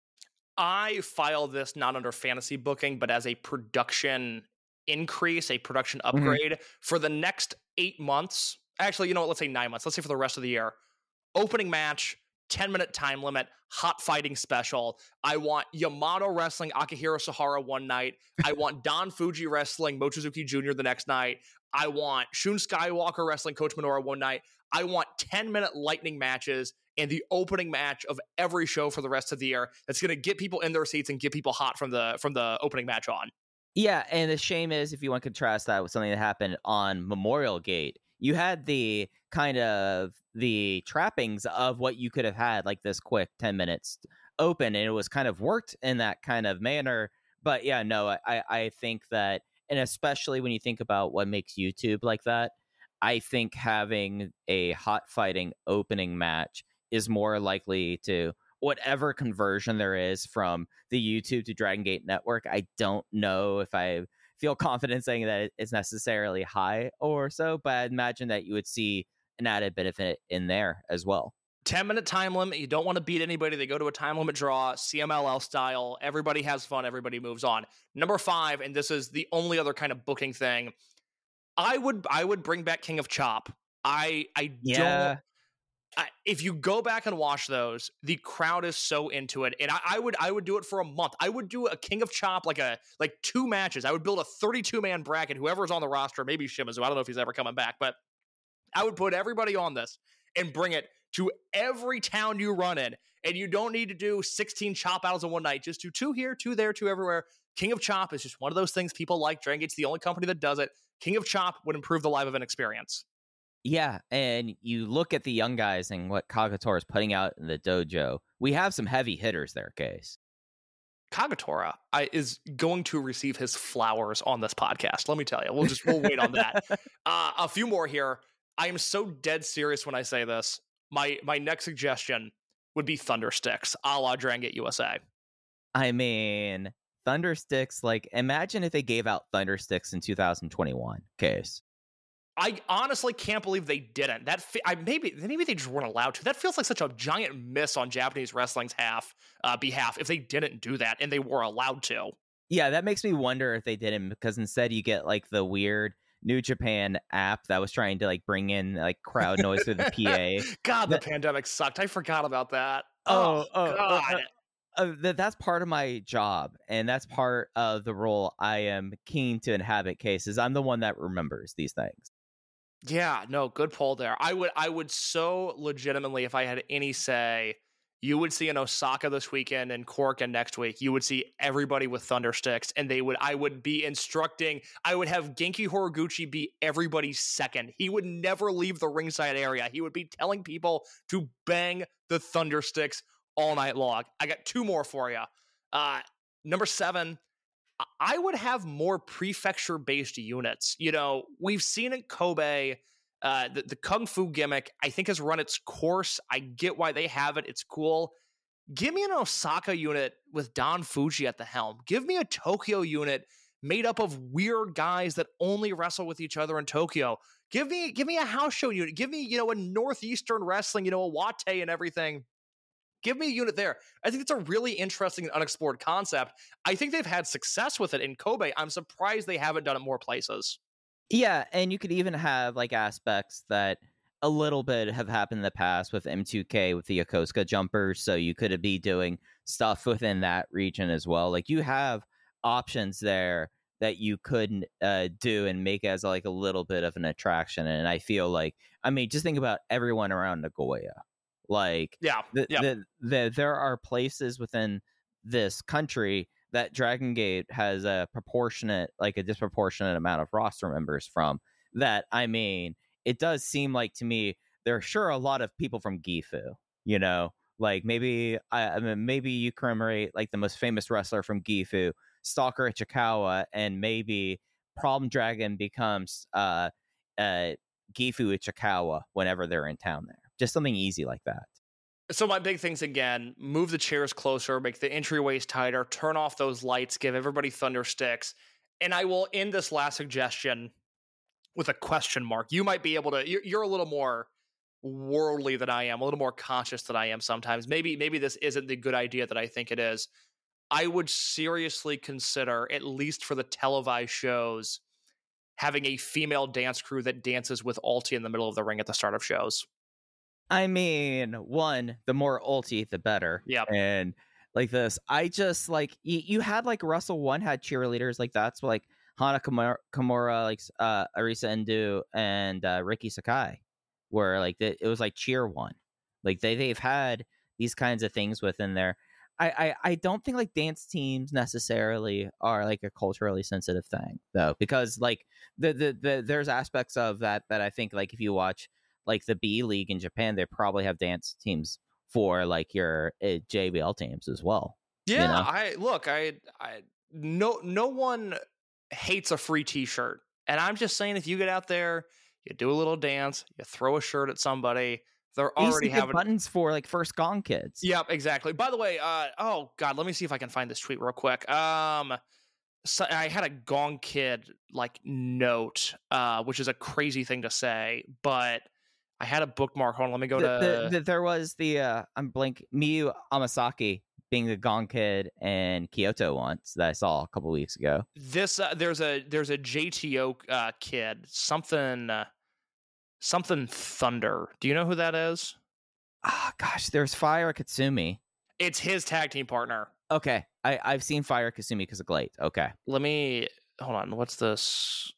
I file this not under fantasy booking, but as a production increase, a production upgrade mm-hmm. for the next eight months. Actually, you know what? Let's say nine months. Let's say for the rest of the year. Opening match, ten minute time limit. hot fighting special. I want Yamato wrestling Akihiro Sahara one night. I want Don Fuji wrestling Mochizuki Junior the next night. I want Shun Skywalker wrestling Coach Minoru one night. I want ten minute lightning matches and the opening match of every show for the rest of the year. That's going to get people in their seats and get people hot from the from the opening match on. Yeah, and the shame is, if you want to contrast that with something that happened on Memorial Gate, you had the kind of the trappings of what you could have had, like this quick ten minutes open, and it was kind of worked in that kind of manner. But yeah, no, I, I think that, and especially when you think about what makes YouTube like that, I think having a hot fighting opening match is more likely to, whatever conversion there is from the YouTube to Dragon Gate Network, I don't know if I feel confident saying that it's necessarily high or so, but I'd imagine that you would see an added benefit in there as well. ten minute time limit. You don't want to beat anybody. They go to a time limit draw, C M L L style. Everybody has fun. Everybody moves on. Number five, and this is the only other kind of booking thing, I would I would bring back King of Chop. I I Yeah. don't. I, if you go back and watch those, the crowd is so into it, and I, I would I would do it for a month. I would do a King of Chop, like a like two matches. I would build a thirty-two man bracket. Whoever's on the roster, maybe Shimazu. I don't know if he's ever coming back, but I would put everybody on this and bring it to every town you run in. And you don't need to do sixteen chop battles in one night. Just do two here, two there, two everywhere. King of Chop is just one of those things people like. Dragon Gate's the only company that does it. King of Chop would improve the live event experience. Yeah, and you look at the young guys and what Kagetora is putting out in the dojo. We have some heavy hitters there, Case. Kagetora I, is going to receive his flowers on this podcast. Let me tell you. We'll just we'll wait on that. Uh, a few more here. I am so dead serious when I say this. My my next suggestion would be Thundersticks, a la Dragon Gate U S A. I mean, Thundersticks, like, imagine if they gave out Thundersticks in two thousand twenty-one, Case. I honestly can't believe they didn't. That fi- I, maybe maybe they just weren't allowed to. That feels like such a giant miss on Japanese wrestling's half uh, behalf if they didn't do that and they were allowed to. Yeah, that makes me wonder if they didn't, because instead you get like the weird New Japan app that was trying to like bring in like crowd noise through the P A. God, the that, pandemic sucked. I forgot about that. Oh, Oh, oh God. Uh, uh, that, that's part of my job, and that's part of the role I am keen to inhabit. Cases. I'm the one that remembers these things. Yeah, no, good poll there. I would I would so legitimately, if I had any say, you would see in Osaka this weekend and Cork and next week, you would see everybody with Thundersticks, and they would I would be instructing, I would have Genki Horiguchi be everybody's second. He would never leave the ringside area. He would be telling people to bang the Thundersticks all night long. I got two more for you. Uh, number seven, I would have more prefecture-based units. You know, we've seen in Kobe, uh, the, the Kung Fu gimmick, I think, has run its course. I get why they have it. It's cool. Give me an Osaka unit with Don Fuji at the helm. Give me a Tokyo unit made up of weird guys that only wrestle with each other in Tokyo. Give me, give me a house show unit. Give me, you know, a Northeastern wrestling, you know, a Wate and everything. Give me a unit there. I think it's a really interesting and unexplored concept. I think they've had success with it in Kobe. I'm surprised they haven't done it more places. Yeah, and you could even have like aspects that a little bit have happened in the past with M two K with the Yokosuka jumpers, so you could be doing stuff within that region as well. Like, you have options there that you could uh, do and make as like a little bit of an attraction. And I feel like, I mean, just think about everyone around Nagoya. Like, yeah, the, yeah. the, the, there are places within this country that Dragon Gate has a proportionate, like a disproportionate amount of roster members from. That, I mean, it does seem like to me there are sure a lot of people from Gifu. You know, like maybe I, I mean, maybe you commemorate like the most famous wrestler from Gifu, Stalker Ichikawa, and maybe Problem Dragon becomes uh, uh, Gifu Ichikawa whenever they're in town there. Just something easy like that. So my big things again, move the chairs closer, make the entryways tighter, turn off those lights, give everybody Thundersticks. And I will end this last suggestion with a question mark. You might be able to, you're, you're a little more worldly than I am, a little more conscious than I am sometimes. Maybe, maybe this isn't the good idea that I think it is. I would seriously consider, at least for the televised shows, having a female dance crew that dances with Alti in the middle of the ring at the start of shows. I mean, one, the more ulti, the better. Yep. And like this, I just like you, you had like Russell One had cheerleaders like that's like Hana Kimura, Kimura like uh, Arisa Endo and uh, Ricky Sakai, where like the, it was like cheer one, like they they've had these kinds of things within there. I, I I don't think like dance teams necessarily are like a culturally sensitive thing though, because like the the, the there's aspects of that that I think like if you watch like the B League in Japan, they probably have dance teams for like your uh, J B L teams as well. Yeah, you know? I look, I, I, no, no one hates a free T-shirt, and I'm just saying, if you get out there, you do a little dance, you throw a shirt at somebody, they're They used already to give having buttons for like first gong kids. Yep, exactly. By the way, uh, oh god, let me see if I can find this tweet real quick. Um, so I had a Gong Kid like note, uh, which is a crazy thing to say, but I had a bookmark. Hold on, let me go The, to. the, the, there was the uh, I'm blank Miyu Amasaki being the gong kid in Kyoto once that I saw a couple weeks ago. This uh, there's a there's a J T O uh, kid, something uh, something Thunder. Do you know who that is? Ah, gosh, there's Fire Katsumi. It's his tag team partner. Okay, I I've seen Fire Kasumi because of Glade. Okay, Let me hold on. What's this?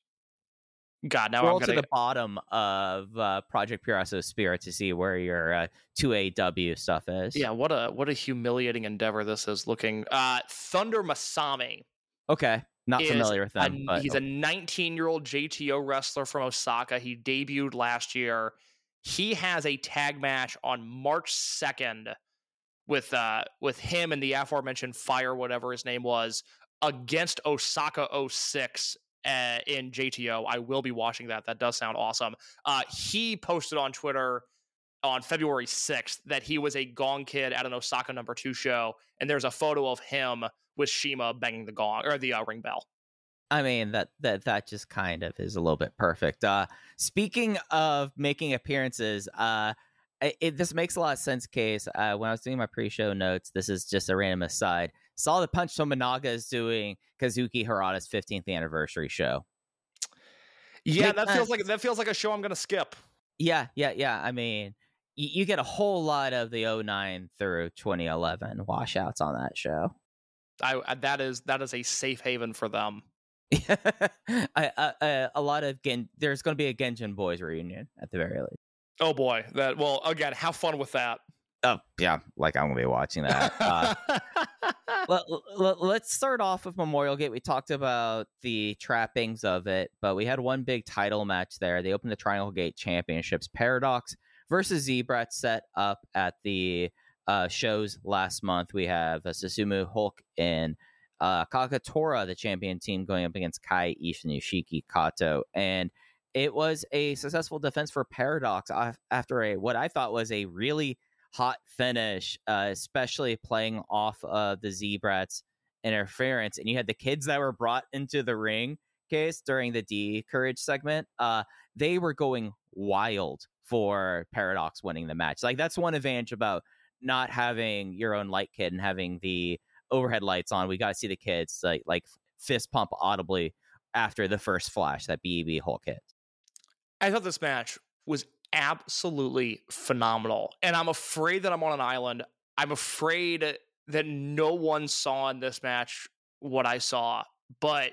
God, now scroll I'm to gonna. the bottom of uh, Project Purasso Spirit to see where your uh, two A W stuff is. Yeah, what a what a humiliating endeavor this is looking. Uh, Thunder Masami. Okay, not is familiar with them. a- but he's a nineteen-year-old J T O wrestler from Osaka. He debuted last year. He has a tag match on March second with uh with him and the aforementioned Fire, whatever his name was, against Osaka oh six uh, in J T O. I will be watching that. That does sound awesome. Uh, he posted on Twitter on February sixth that he was a gong kid at an Osaka number two show, and there's a photo of him with Shima banging the gong or the uh, ring bell. I mean that that that just kind of is a little bit perfect. Uh, speaking of making appearances, uh, it, it, this makes a lot of sense. Case uh, when I was doing my pre-show notes, this is just a random aside. Saw the Punch Tominaga is doing Kazuki Harada's fifteenth anniversary show. Yeah, Makes that feels sense. like that feels like a show I'm gonna skip. Yeah, yeah, yeah. I mean, you, you get a whole lot of the oh nine through twenty eleven washouts on that show. I, I that is that is a safe haven for them. I, uh, uh, a lot of Gen- there's going to be a Genjin Boys reunion at the very least. Oh boy, that well again, have fun with that. Oh yeah, like I'm gonna be watching that. Uh, let, let, let's start off with Memorial Gate. We talked about the trappings of it, but we had one big title match there. They opened the Triangle Gate Championships. Paradox versus Zebrat set up at the uh, shows last month. We have uh, Susumu Hulk and uh, Kakatora, the champion team, going up against Kai Ishi and Yoshiki Kato. And it was a successful defense for Paradox after a what I thought was a really hot finish, uh, especially playing off of the Zebrats interference. And you had the kids that were brought into the ring case during the D Courage segment. Uh, they were going wild for Paradox winning the match. Like that's one advantage about not having your own light kit and having the overhead lights on. We got to see the kids like like fist pump audibly after the first flash that B E B Hulk hit. I thought this match was absolutely phenomenal. And I'm afraid that I'm on an island. I'm afraid that no one saw in this match what I saw. But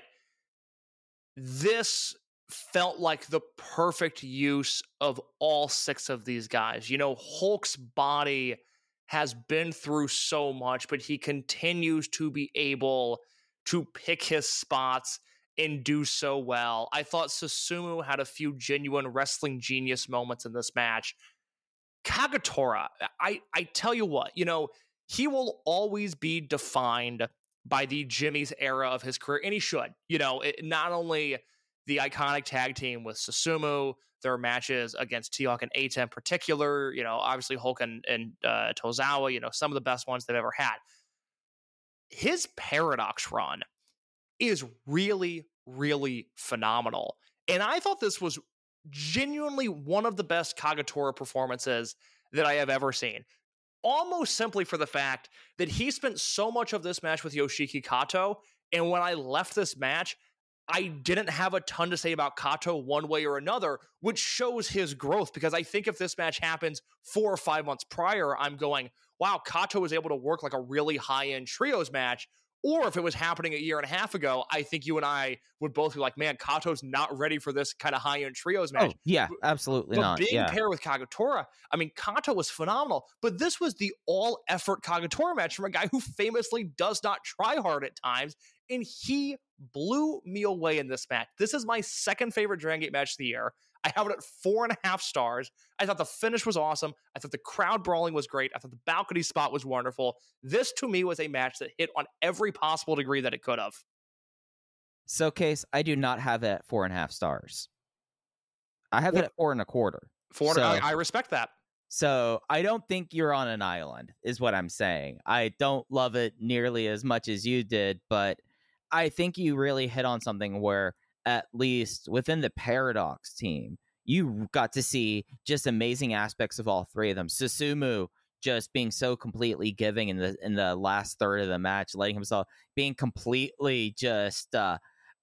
this felt like the perfect use of all six of these guys. You know, Hulk's body has been through so much, but he continues to be able to pick his spots and do so well. I thought Susumu had a few genuine wrestling genius moments in this match. Kagatora, I, I tell you what, you know, he will always be defined by the Jimmy's era of his career, and he should. You know, it, not only the iconic tag team with Susumu, their matches against T-Hawk and Eita in particular, you know, obviously Hulk and, and uh, Tozawa, you know, some of the best ones they've ever had. His Paradox run is really, really phenomenal. And I thought this was genuinely one of the best Kagatora performances that I have ever seen. Almost simply for the fact that he spent so much of this match with Yoshiki Kato, and when I left this match, I didn't have a ton to say about Kato one way or another, which shows his growth, because I think if this match happens four or five months prior, I'm going, wow, Kato was able to work like a really high-end trios match. Or if it was happening a year and a half ago, I think you and I would both be like, man, Kato's not ready for this kind of high-end trios match. Oh, yeah, absolutely but not. being yeah. paired with Kagetora, I mean, Kato was phenomenal, but this was the all-effort Kagetora match from a guy who famously does not try hard at times, and he blew me away in this match. This is my second favorite Dragon Gate match of the year. I have it at four and a half stars. I thought the finish was awesome. I thought the crowd brawling was great. I thought the balcony spot was wonderful. This, to me, was a match that hit on every possible degree that it could have. So, Case, I do not have it at four and a half stars. I have what? it at four and a quarter. Four. So, I, I respect that. So I don't think you're on an island, is what I'm saying. I don't love it nearly as much as you did, but I think you really hit on something where, at least within the Paradox team, you got to see just amazing aspects of all three of them. Susumu just being so completely giving in the in the last third of the match, letting himself being completely just uh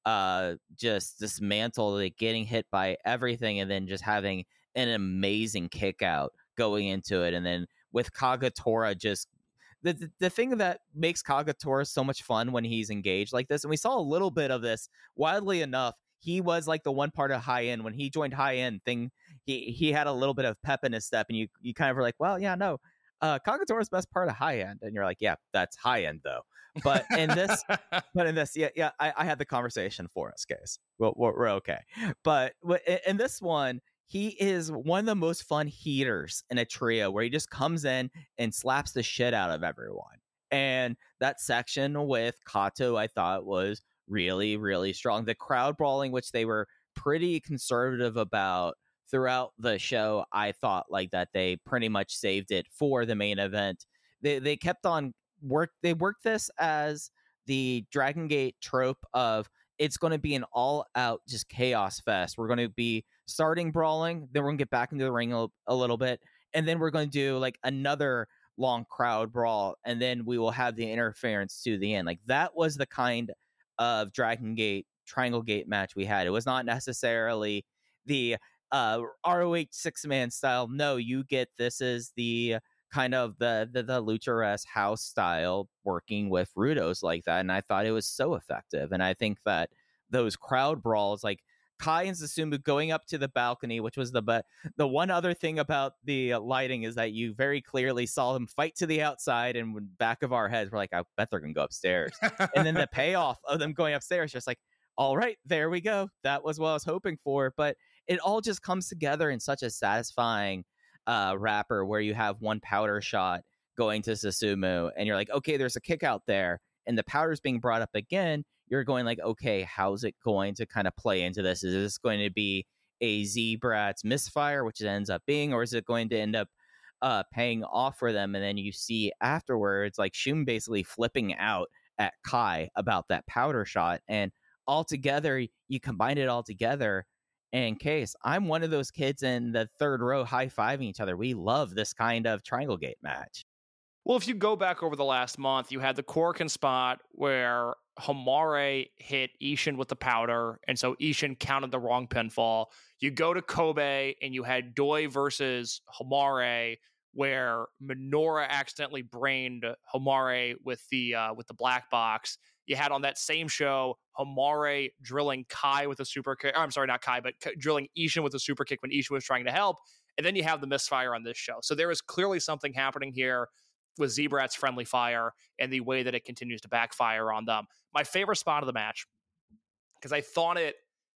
uh just dismantled, like getting hit by everything, and then just having an amazing kick out going into it. And then with Kagetora, just the, the the thing that makes Kagetora so much fun when he's engaged like this, and we saw a little bit of this, wildly enough, he was like the one part of high end when he joined high end thing. He he had a little bit of pep in his step, and you you kind of were like, well, yeah, no, uh, Kagetora's best part of high end, and you're like, yeah, that's high end though. But in this, but in this, yeah, yeah, I, I had the conversation for us, guys. Well, we're, we're okay. But in this one, he is one of the most fun heaters in a trio, where he just comes in and slaps the shit out of everyone. And that section with Kato, I thought, was really, really strong. The crowd brawling, which they were pretty conservative about throughout the show, I thought like that they pretty much saved it for the main event. They they kept on work. They worked this as the Dragon Gate trope of it's going to be an all-out just chaos fest. We're going to be starting brawling, then we're going to get back into the ring a, a little bit, and then we're going to do like another long crowd brawl, and then we will have the interference to the end. Like that was the kind of Dragon Gate Triangle Gate match we had. It was not necessarily the uh, R O H six-man style. No, you get this is the kind of the the, the Luchasaurus house style, working with Rudos like that, and I thought it was so effective. And I think that those crowd brawls, like Kai and Susumu going up to the balcony, which was the but the one other thing about the lighting is that you very clearly saw them fight to the outside, and in back of our heads we're like, I bet they're gonna go upstairs. And then the payoff of them going upstairs, just like, all right, there we go. That was what I was hoping for. But it all just comes together in such a satisfying uh wrapper, where you have one powder shot going to Susumu, and you're like, okay, there's a kick out there, and the powder's being brought up again. You're going like, okay, how's it going to kind of play into this? Is this going to be a Z-Brats misfire, which it ends up being, or is it going to end up uh, paying off for them? And then you see afterwards, like Shun basically flipping out at Kai about that powder shot, and all together, you combine it all together. And Case, I'm one of those kids in the third row high-fiving each other. We love this kind of Triangle Gate match. Well, if you go back over the last month, you had the Korakuen spot where Homare hit Ishin with the powder, and so Ishin counted the wrong pinfall. You go to Kobe, and you had Doi versus Homare, where Minoura accidentally brained Homare with the uh, with the black box. You had on that same show Homare drilling Kai with a super kick. I'm sorry, not Kai, but K- drilling Ishin with a super kick when Ishin was trying to help. And then you have the misfire on this show. So there is clearly something happening here with Z-Brats friendly fire and the way that it continues to backfire on them. My favorite spot of the match, because I thought it,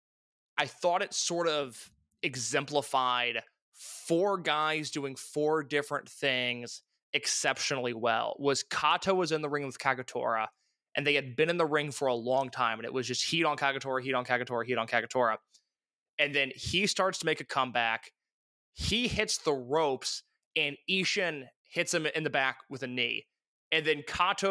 I thought it sort of exemplified four guys doing four different things exceptionally well, was Kato was in the ring with Kagetora, and they had been in the ring for a long time, and it was just heat on Kagetora, heat on Kagetora, heat on Kagetora. And then he starts to make a comeback. He hits the ropes, and Ishin hits him in the back with a knee. And then Kato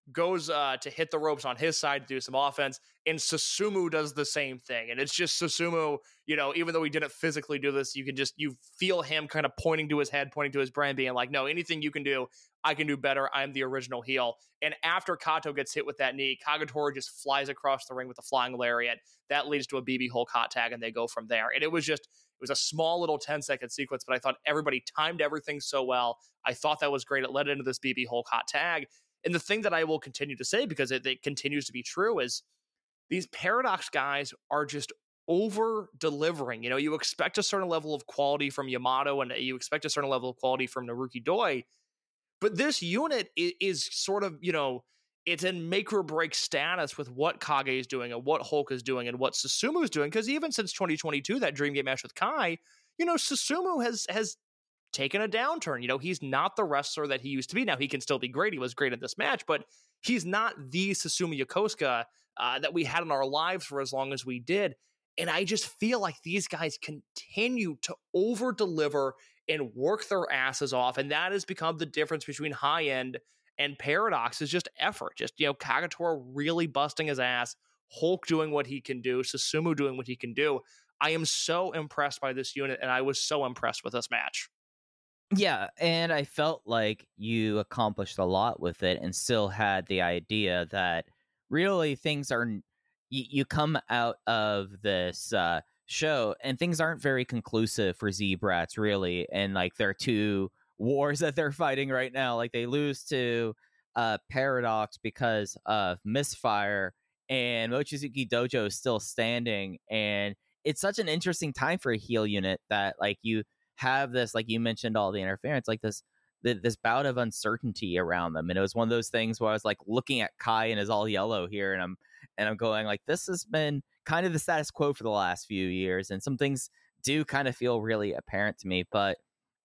goes uh, to hit the ropes on his side to do some offense, and Susumu does the same thing. And it's just Susumu, you know, even though he didn't physically do this, you can just, you feel him kind of pointing to his head, pointing to his brain, being like, no, anything you can do, I can do better. I'm the original heel. And after Kato gets hit with that knee, Kagetora just flies across the ring with a flying lariat. That leads to a B B Hulk hot tag, and they go from there. And it was just, it was a small little ten second sequence, but I thought everybody timed everything so well. I thought that was great. It led into this B B Hulk hot tag. And the thing that I will continue to say, because it, it continues to be true, is these Paradox guys are just over delivering. You know, you expect a certain level of quality from Yamato, and you expect a certain level of quality from Naruki Doi. But this unit is, is sort of, you know, it's in make or break status with what Kage is doing and what Hulk is doing and what Susumu is doing. Because even since twenty twenty-two, that Dream Gate match with Kai, you know, Susumu has has taken a downturn. You know, he's not the wrestler that he used to be. Now, he can still be great. He was great in this match, but he's not the Susumu Yokosuka uh, that we had in our lives for as long as we did. And I just feel like these guys continue to over deliver and work their asses off. And that has become the difference between high end and Paradox, is just effort. Just, you know, Kagetora really busting his ass, Hulk doing what he can do, Susumu doing what he can do. I am so impressed by this unit, and I was so impressed with this match. Yeah, and I felt like you accomplished a lot with it and still had the idea that really things are, you, you come out of this uh, show and things aren't very conclusive for Z-Brats, really. And like there are two wars that they're fighting right now. Like they lose to uh, Paradox because of misfire, and Mochizuki Dojo is still standing. And it's such an interesting time for a heel unit that like you have this, like you mentioned, all the interference, like this this bout of uncertainty around them. And it was one of those things where I was like looking at Kai and his all yellow here, and I'm and I'm going like, this has been kind of the status quo for the last few years, and some things do kind of feel really apparent to me. But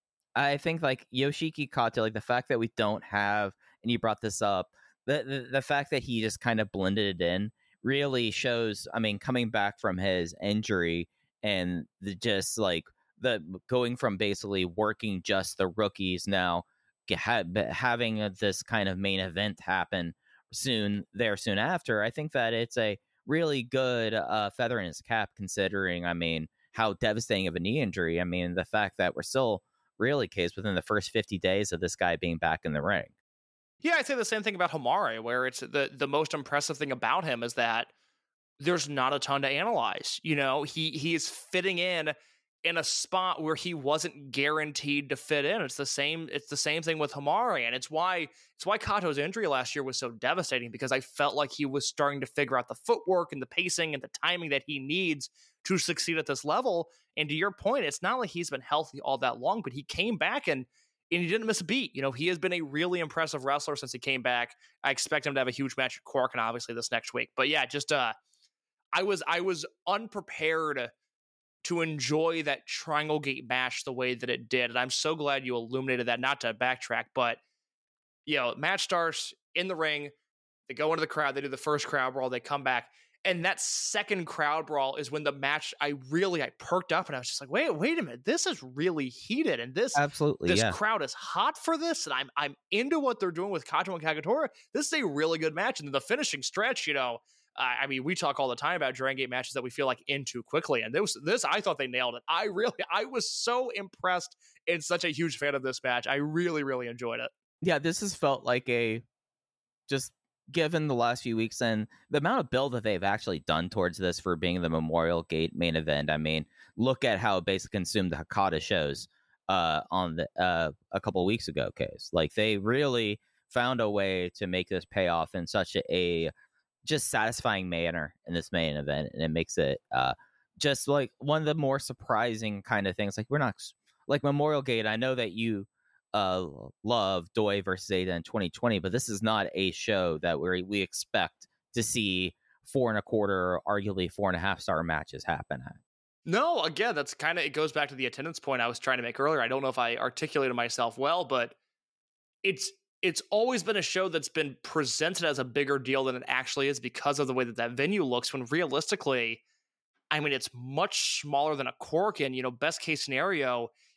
I think like Yoshiki Kato, like the fact that we don't have, and you brought this up, the the, the fact that he just kind of blended it in really shows. I mean, coming back from his injury and the just like the going from basically working just the rookies now ha- having this kind of main event happen soon there soon after, I think that it's a really good uh, feather in his cap, considering, I mean, how devastating of a knee injury. I mean, the fact that we're still really cased within the first fifty days of this guy being back in the ring. Yeah, I'd say the same thing about Homare, where it's the, the most impressive thing about him is that there's not a ton to analyze. You know, he he is fitting in in a spot where he wasn't guaranteed to fit in. It's the same, it's the same thing with Homare. And it's why it's why Kato's injury last year was so devastating, because I felt like he was starting to figure out the footwork and the pacing and the timing that he needs to succeed at this level. And to your point, it's not like he's been healthy all that long, but he came back and and he didn't miss a beat. You know, he has been a really impressive wrestler since he came back. I expect him to have a huge match at Cork and obviously this next week. But yeah, just uh I was I was unprepared to enjoy that Triangle Gate match the way that it did. And I'm so glad you illuminated that, not to backtrack, but, you know, match starts in the ring, they go into the crowd, they do the first crowd brawl, they come back, and that second crowd brawl is when the match, I really, I perked up and I was just like, wait, wait a minute, this is really heated, and this, Absolutely, this yeah. crowd is hot for this, and I'm, I'm into what they're doing with Kato and Kagetora. This is a really good match, and then the finishing stretch, you know, I mean, we talk all the time about Dragon Gate matches that we feel like in too quickly. And this, this, I thought they nailed it. I really, I was so impressed and such a huge fan of this match. I really, really enjoyed it. Yeah, this has felt like a, just given the last few weeks and the amount of build that they've actually done towards this for being the Memorial Gate main event. I mean, look at how it basically consumed the Hakata shows uh, on the uh, a couple of weeks ago, case. Like, they really found a way to make this pay off in such a, a just satisfying manner in this main event, and it makes it uh just like one of the more surprising kind of things. Like, we're not like Memorial Gate, I know that you uh love Doi versus Ada in twenty twenty, but this is not a show that we we expect to see four and a quarter, arguably four and a half star matches happen at. No, again, that's kind of, it goes back to the attendance point I was trying to make earlier. I don't know if I articulated myself well, but it's It's always been a show that's been presented as a bigger deal than it actually is because of the way that that venue looks, when realistically, I mean, it's much smaller than a Cork, and, you know, best case scenario,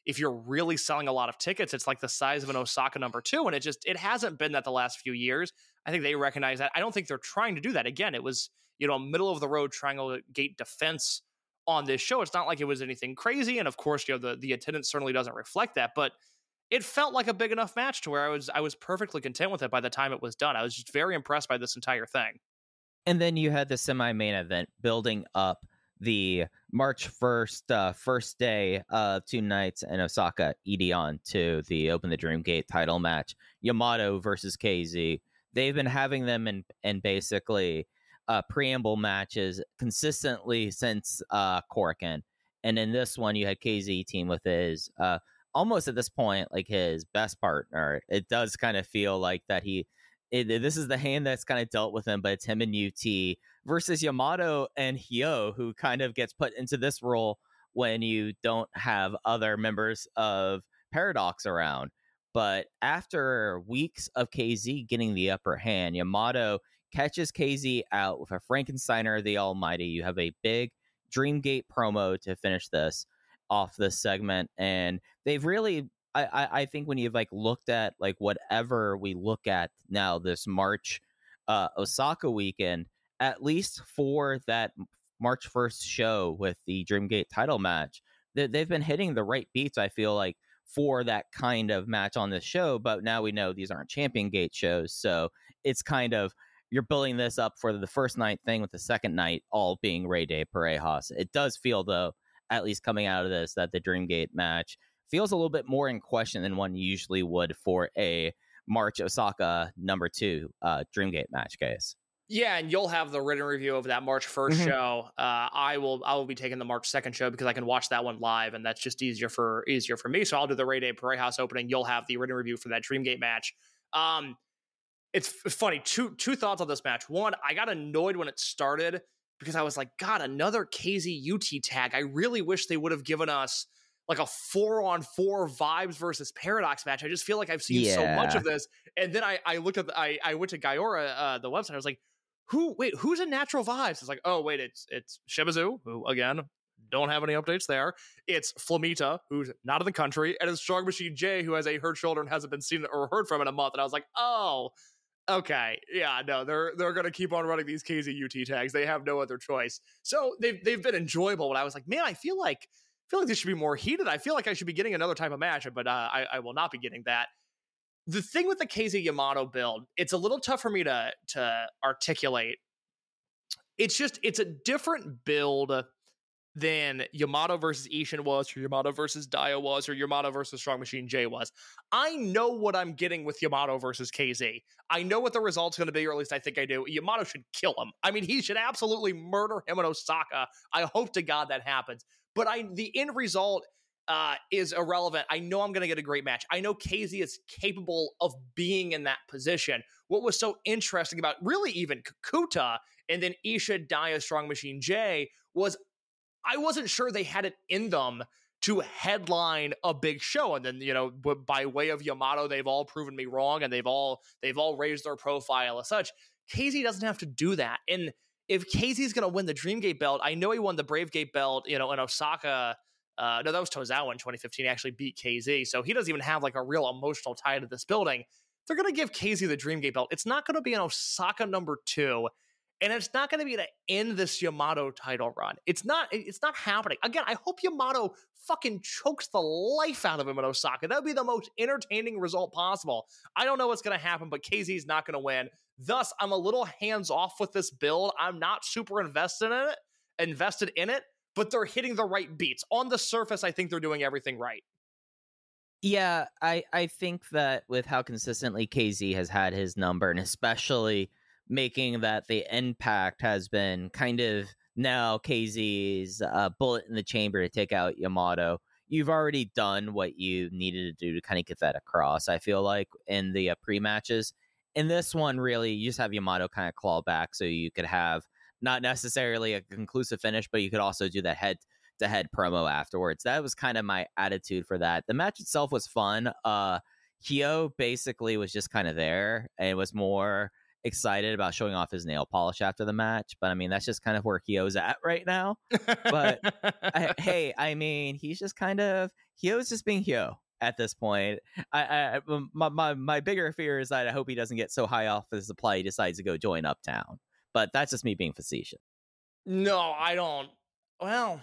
if you're really selling a lot of tickets, it's like the size of an Osaka number two. And it just, it hasn't been that the last few years. I think they recognize that. I don't think they're trying to do that. Again, it was, you know, middle of the road triangle gate defense on this show. It's not like it was anything crazy. And of course, you know, the, the attendance certainly doesn't reflect that, but it felt like a big enough match to where I was, I was perfectly content with it by the time it was done. I was just very impressed by this entire thing. And then you had the semi-main event building up the March first, uh, first day of two nights in Osaka, Edion to the Open the Dream Gate title match, Yamato versus K Z. They've been having them in, in basically uh, preamble matches consistently since uh, Korakuen. And in this one, you had K Z team with his, uh, almost at this point, like his best partner. It does kind of feel like that he, it, this is the hand that's kind of dealt with him, but it's him and U T versus Yamato and Hyo, who kind of gets put into this role when you don't have other members of Paradox around. But after weeks of K Z getting the upper hand, Yamato catches K Z out with a Frankensteiner the Almighty. You have a big Dreamgate promo to finish this off this segment, and they've really, I, I, I think when you've like looked at like whatever we look at now this March uh, Osaka weekend, at least for that March first show with the Dreamgate title match, they, they've been hitting the right beats, I feel like, for that kind of match on this show. But now we know these aren't Champion Gate shows, so it's kind of, you're building this up for the first night thing with the second night all being Rey de Parejas. It does feel, though, at least coming out of this, that the Dreamgate match feels a little bit more in question than one usually would for a March Osaka number two uh, Dreamgate match case. Yeah, and you'll have the written review of that March first Mm-hmm. show. Uh, I will I will be taking the March second show because I can watch that one live, and that's just easier for easier for me. So I'll do the Rey de Parejas opening. You'll have the written review for that Dreamgate match. Um, it's f- funny. Two two thoughts on this match. One, I got annoyed when it started because I was like, God, another K Z U T tag. I really wish they would have given us like a four on four Vibes versus Paradox match. I just feel like I've seen Yeah. so much of this. And then I I looked at the, I I went to Gaiora, uh, the website. I was like, who? Wait, who's in Natural Vibes? It's like, oh wait, it's it's Shimazu, who again don't have any updates there. It's Flamita, who's not in the country, and it's Strong Machine J, who has a hurt shoulder and hasn't been seen or heard from in a month. And I was like, oh, okay, yeah, no, they're they're gonna keep on running these K Z U T tags. They have no other choice. So they've they've been enjoyable. But I was like, man, I feel like I feel like this should be more heated. I feel like I should be getting another type of match, but uh, I I will not be getting that. The thing with the K Z Yamato build, it's a little tough for me to to articulate. It's just, it's a different build than Yamato versus Ishin was, or Yamato versus Dio was, or Yamato versus Strong Machine J was. I know what I'm getting with Yamato versus K Z. I know what the result's going to be, or at least I think I do. Yamato should kill him. I mean, he should absolutely murder him in Osaka. I hope to God that happens. But I, the end result uh, is irrelevant. I know I'm going to get a great match. I know K Z is capable of being in that position. What was so interesting about really even Kakuta and then Isha, Dio, Strong Machine J was I wasn't sure they had it in them to headline a big show. And then, you know, by way of Yamato, they've all proven me wrong, and they've all they've all raised their profile as such. K Z doesn't have to do that. And if K Z is going to win the Dreamgate belt, I know he won the Bravegate belt, you know, in Osaka. Uh, no, that was Tozawa in twenty fifteen. He actually beat K Z. So he doesn't even have like a real emotional tie to this building. They're going to give K Z the Dreamgate belt. It's not going to be an Osaka number two. And it's not going to be to end this Yamato title run. It's not. It's not happening. Again, I hope Yamato fucking chokes the life out of him in Osaka. That would be the most entertaining result possible. I don't know what's going to happen, but K Z's not going to win. Thus, I'm a little hands off with this build. I'm not super invested in it. Invested in it, but they're hitting the right beats. On the surface, I think they're doing everything right. Yeah, I, I think that with how consistently K Z has had his number, and especially making that the impact has been kind of now K Z's uh, bullet in the chamber to take out Yamato, you've already done what you needed to do to kind of get that across, I feel like, in the uh, pre-matches. In this one, really, you just have Yamato kind of claw back so you could have not necessarily a conclusive finish, but you could also do that head-to-head promo afterwards. That was kind of my attitude for that. The match itself was fun. Uh, Hyo basically was just kind of there, and it was more excited about showing off his nail polish after the match, but I mean that's just kind of where Hyo's at right now. But I, hey, I mean he's just kind of Hyo's just being Hyo at this point. I, I my, my my bigger fear is that I hope he doesn't get so high off his supply he decides to go join Uptown. But that's just me being facetious. No, I don't. Well,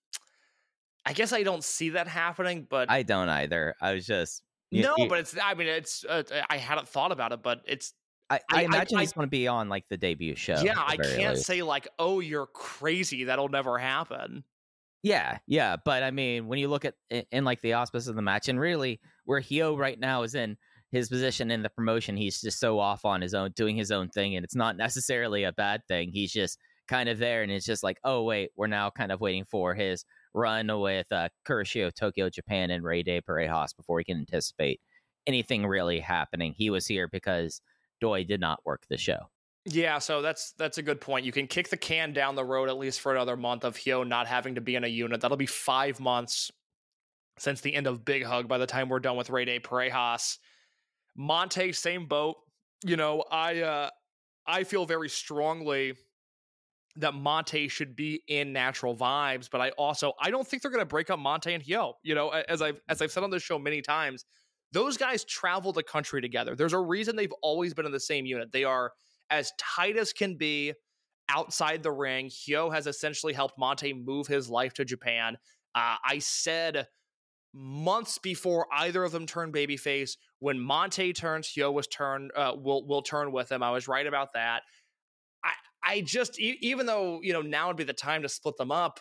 I guess I don't see that happening, but I don't either. I was just you, no, you, but it's. I mean, it's. Uh, I hadn't thought about it, but it's. I, I, I- imagine I- he's going to be on like the debut show. Yeah, at the I very can't least. say like, oh, you're crazy. That'll never happen. Yeah, yeah, but I mean, when you look at in, in like the auspice of the match, and really where Hyo right now is in his position in the promotion, he's just so off on his own, doing his own thing, and it's not necessarily a bad thing. He's just kind of there, and it's just like, oh wait, we're now kind of waiting for his run with uh, Kuroshio, Tokyo, Japan, and Rey de Parejas before we can anticipate anything really happening. He was here because Doi did not work the show. Yeah, so that's that's a good point. You can kick the can down the road at least for another month of Hyo not having to be in a unit. That'll be five months since the end of Big Hug by the time we're done with Rey de Parejas. Monte, same boat. You know, I uh, I feel very strongly that Monte should be in Natural Vibes, but I also I don't think they're going to break up Monte and Hyo. You know, as I've as I've said on this show many times, those guys travel the country together. There's a reason they've always been in the same unit. They are as tight as can be outside the ring. Hyo has essentially helped Monte move his life to Japan. Uh, I said months before either of them turned babyface, when Monte turns, Hyo was turn uh, will will turn with him. I was right about that. I I just e- even though you know now would be the time to split them up,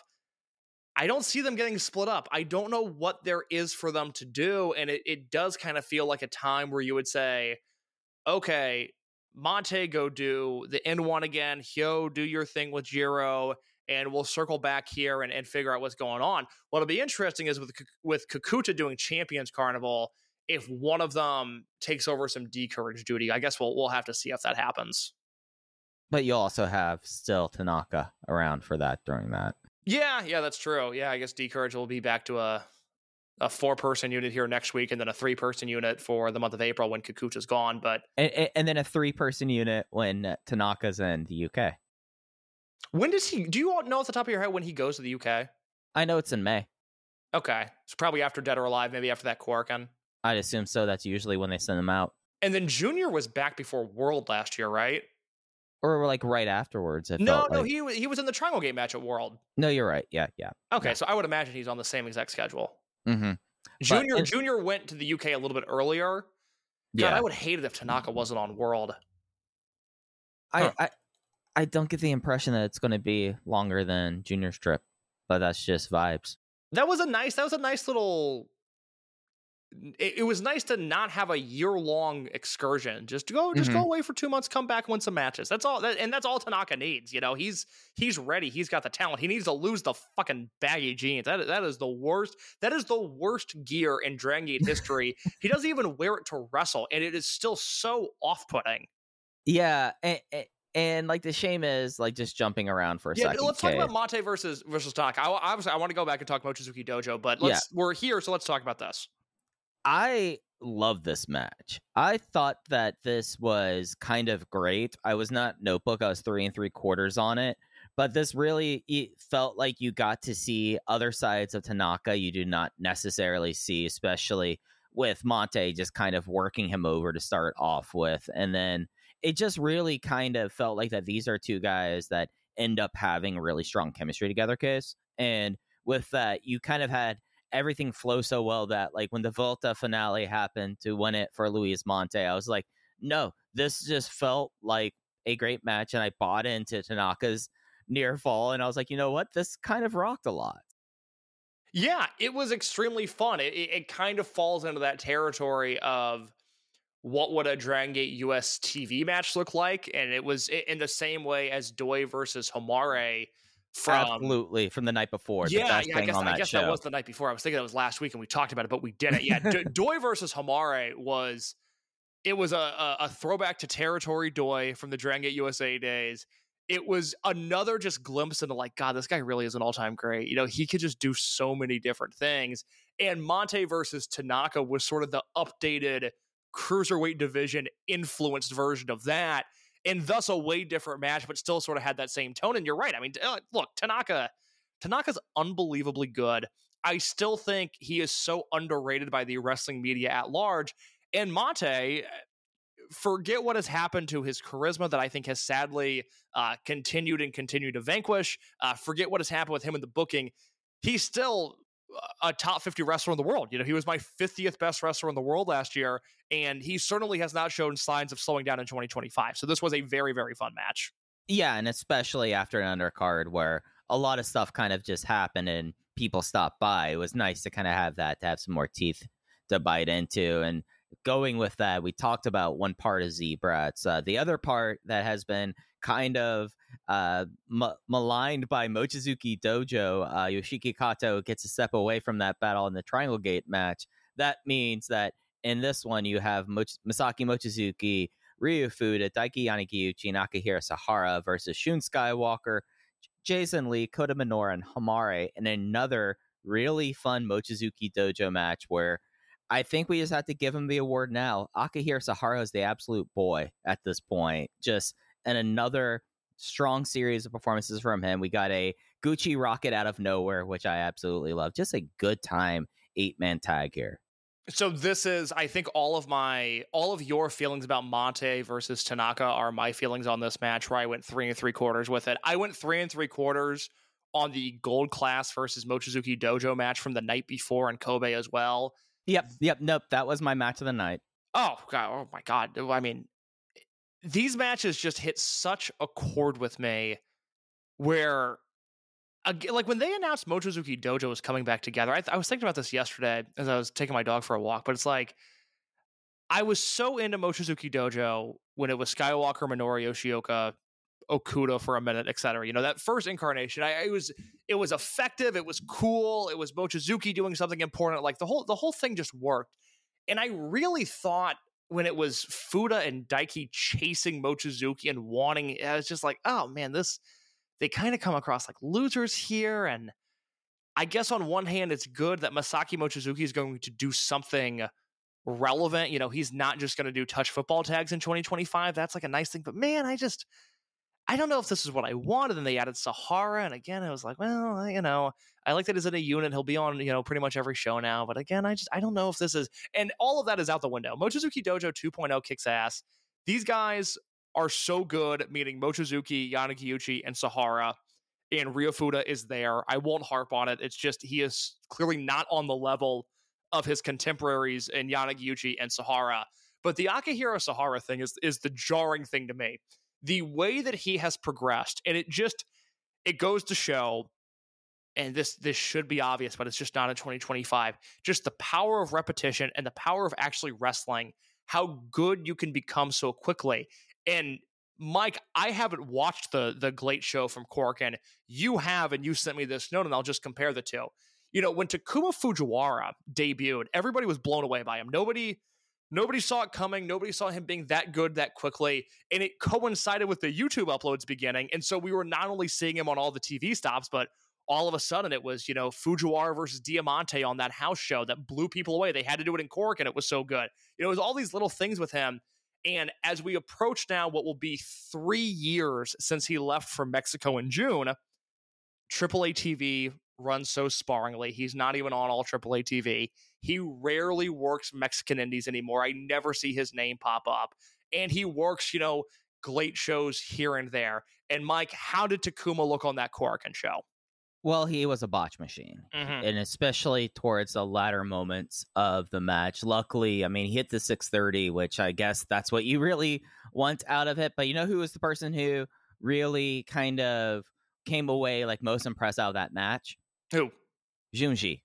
I don't see them getting split up. I don't know what there is for them to do, and it it does kind of feel like a time where you would say, okay, Monte, go do the N one again. Hyo, do your thing with Jiro, and we'll circle back here and, and figure out what's going on. What'll be interesting is with with Kakuta doing Champions Carnival, if one of them takes over some D-Courage duty. I guess we'll we'll have to see if that happens. But you also have still Tanaka around for that during that. Yeah, yeah, that's true. Yeah, I guess D-Courage will be back to a a four-person unit here next week, and then a three-person unit for the month of April when Kakuta's gone. But And, and then a three-person unit when Tanaka's in the U K. when does he? Do you all know off the top of your head when he goes to the U K? I know it's in May. Okay, it's probably after Dead or Alive, maybe after that Korakuen. I'd assume so. That's usually when they send them out. And then Junior was back before World last year, right? Or like right afterwards. It No, felt no, like. he wa- he was in the Triangle Gate match at World. No, you're right. Yeah, yeah. Okay, Yeah. so I would imagine he's on the same exact schedule. Mm-hmm. Junior and- Junior went to the U K a little bit earlier. God, Yeah. I would hate it if Tanaka wasn't on World. I, Huh. I, I don't get the impression that it's going to be longer than Junior's trip, but that's just vibes. That was a nice. That was a nice little. It, it was nice to not have a year long excursion. Just go, just go Mhm. away for two months, come back, win some matches. That's all. That, and that's all Tanaka needs. You know, he's he's ready. He's got the talent. He needs to lose the fucking baggy jeans. That that is the worst. That is the worst gear in Dragon Gate history. He doesn't even wear it to wrestle, and it is still so off putting. Yeah, and, and, and like the shame is like just jumping around for a Yeah, second. let's talk Kay. about Monte versus versus Tanaka. I, obviously, I want to go back and talk Mochizuki Dojo, but let's we're here, so let's talk about this. I love this match. I thought that this was kind of great. I was not Notebook. I was three and three quarters on it. But this really it felt like you got to see other sides of Tanaka you do not necessarily see, especially with Monte just kind of working him over to start off with. And then it just really kind of felt like that these are two guys that end up having really strong chemistry together, Case. And with that, you kind of had everything flow so well that like when the Volta finale happened to win it for Luis Monte, I was like, no, this just felt like a great match. And I bought into Tanaka's near fall. And I was like, you know what? This kind of rocked a lot. Yeah, it was extremely fun. It, it, it kind of falls into that territory of what would a Dragon Gate U S T V match look like, and it was in the same way as Doi versus Homare from Absolutely, from the night before. The yeah, best yeah. I thing guess on I that guess show. that was the night before. I was thinking it was last week, and we talked about it, but we didn't. Yeah, D- Doi versus Homare was it was a, a a throwback to territory Doi from the Dragon Gate U S A days. It was another just glimpse into like, God, this guy really is an all-time great. You know, he could just do so many different things. And Monte versus Tanaka was sort of the updated cruiserweight division influenced version of that, and thus a way different match, but still sort of had that same tone. And you're right. I mean, look, Tanaka, Tanaka's unbelievably good. I still think he is so underrated by the wrestling media at large. And Mate, forget what has happened to his charisma that I think has sadly uh, continued and continued to vanquish. Uh, forget what has happened with him in the booking. He's still a top fifty wrestler in the world. You know, he was my fiftieth best wrestler in the world last year, and he certainly has not shown signs of slowing down in twenty twenty-five. So this was a very, very fun match. Yeah, and especially after an undercard where a lot of stuff kind of just happened and people stopped by. It was nice to kind of have that, to have some more teeth to bite into. And going with that, we talked about one part of Z-Brats. Uh, the other part that has been kind of uh, m- maligned by Mochizuki Dojo, uh, Yoshiki Kato gets a step away from that battle in the Triangle Gate match. That means that in this one, you have Moch- Masaki Mochizuki, Ryu Fuda, Daiki Yanagiuchi, and Akihiro Sahara versus Shun Skywalker, Jason Lee, Kota Minoura, and Hamare in another really fun Mochizuki Dojo match where I think we just have to give him the award now. Akihiro Sahara is the absolute boy at this point. Just and another strong series of performances from him. We got a Gucci Rocket out of nowhere, which I absolutely love. Just a good time eight-man tag here. So this is, I think, all of my, all of your feelings about Mate versus Tanaka are my feelings on this match, where I went three and three quarters with it. I went three and three quarters on the Gold Class versus Mochizuki Dojo match from the night before in Kobe as well. Yep, yep, nope. That was my match of the night. Oh god, oh my god. I mean, these matches just hit such a chord with me, where, like when they announced Mochizuki Dojo was coming back together, I, th- I was thinking about this yesterday as I was taking my dog for a walk, but it's like, I was so into Mochizuki Dojo when it was Skywalker, Minoru Yoshioka, Okuda for a minute, et cetera. You know, that first incarnation, I, it was it was effective, it was cool, it was Mochizuki doing something important. Like the whole the whole thing just worked. And I really thought when it was Fuda and Daiki chasing Mochizuki and wanting, I was just like, oh man, this, they kind of come across like losers here. And I guess on one hand, it's good that Masaki Mochizuki is going to do something relevant. You know, he's not just going to do touch football tags in twenty twenty-five. That's like a nice thing. But man, I just, I don't know if this is what I wanted. And they added Sahara. And again, I was like, well, you know, I like that he's in a unit. He'll be on, you know, pretty much every show now. But again, I just, I don't know if this is, and all of that is out the window. Mochizuki Dojo two point oh kicks ass. These guys are so good, meaning Mochizuki, Yanagiuchi, and Sahara. And Ryo Fuda is there. I won't harp on it. It's just, he is clearly not on the level of his contemporaries in Yanagiuchi and Sahara. But the Akihiro Sahara thing is, is the jarring thing to me. The way that he has progressed, and it just, it goes to show, and this this should be obvious, but it's just not in twenty twenty-five, just the power of repetition and the power of actually wrestling, how good you can become so quickly. And Mike, I haven't watched the the Glate show from Korakuen. You have, and you sent me this note, and I'll just compare the two. You know, when Takuma Fujiwara debuted, everybody was blown away by him. Nobody... Nobody saw it coming. Nobody saw him being that good that quickly. And it coincided with the YouTube uploads beginning. And so we were not only seeing him on all the T V stops, but all of a sudden it was, you know, Fujiwara versus Diamante on that house show that blew people away. They had to do it in Cork and it was so good. You know, it was all these little things with him. And as we approach now what will be three years since he left for Mexico in June, Triple A T V runs so sparingly. He's not even on all Triple A T V. He rarely works Mexican indies anymore. I never see his name pop up. And he works, you know, Glate shows here and there. And Mike, how did Takuma look on that Korakuen show? Well, he was a botch machine, Mm-hmm. and especially towards the latter moments of the match. Luckily, I mean, he hit the six thirty, which I guess that's what you really want out of it. But you know who was the person who really kind of came away like most impressed out of that match? Who? Junji.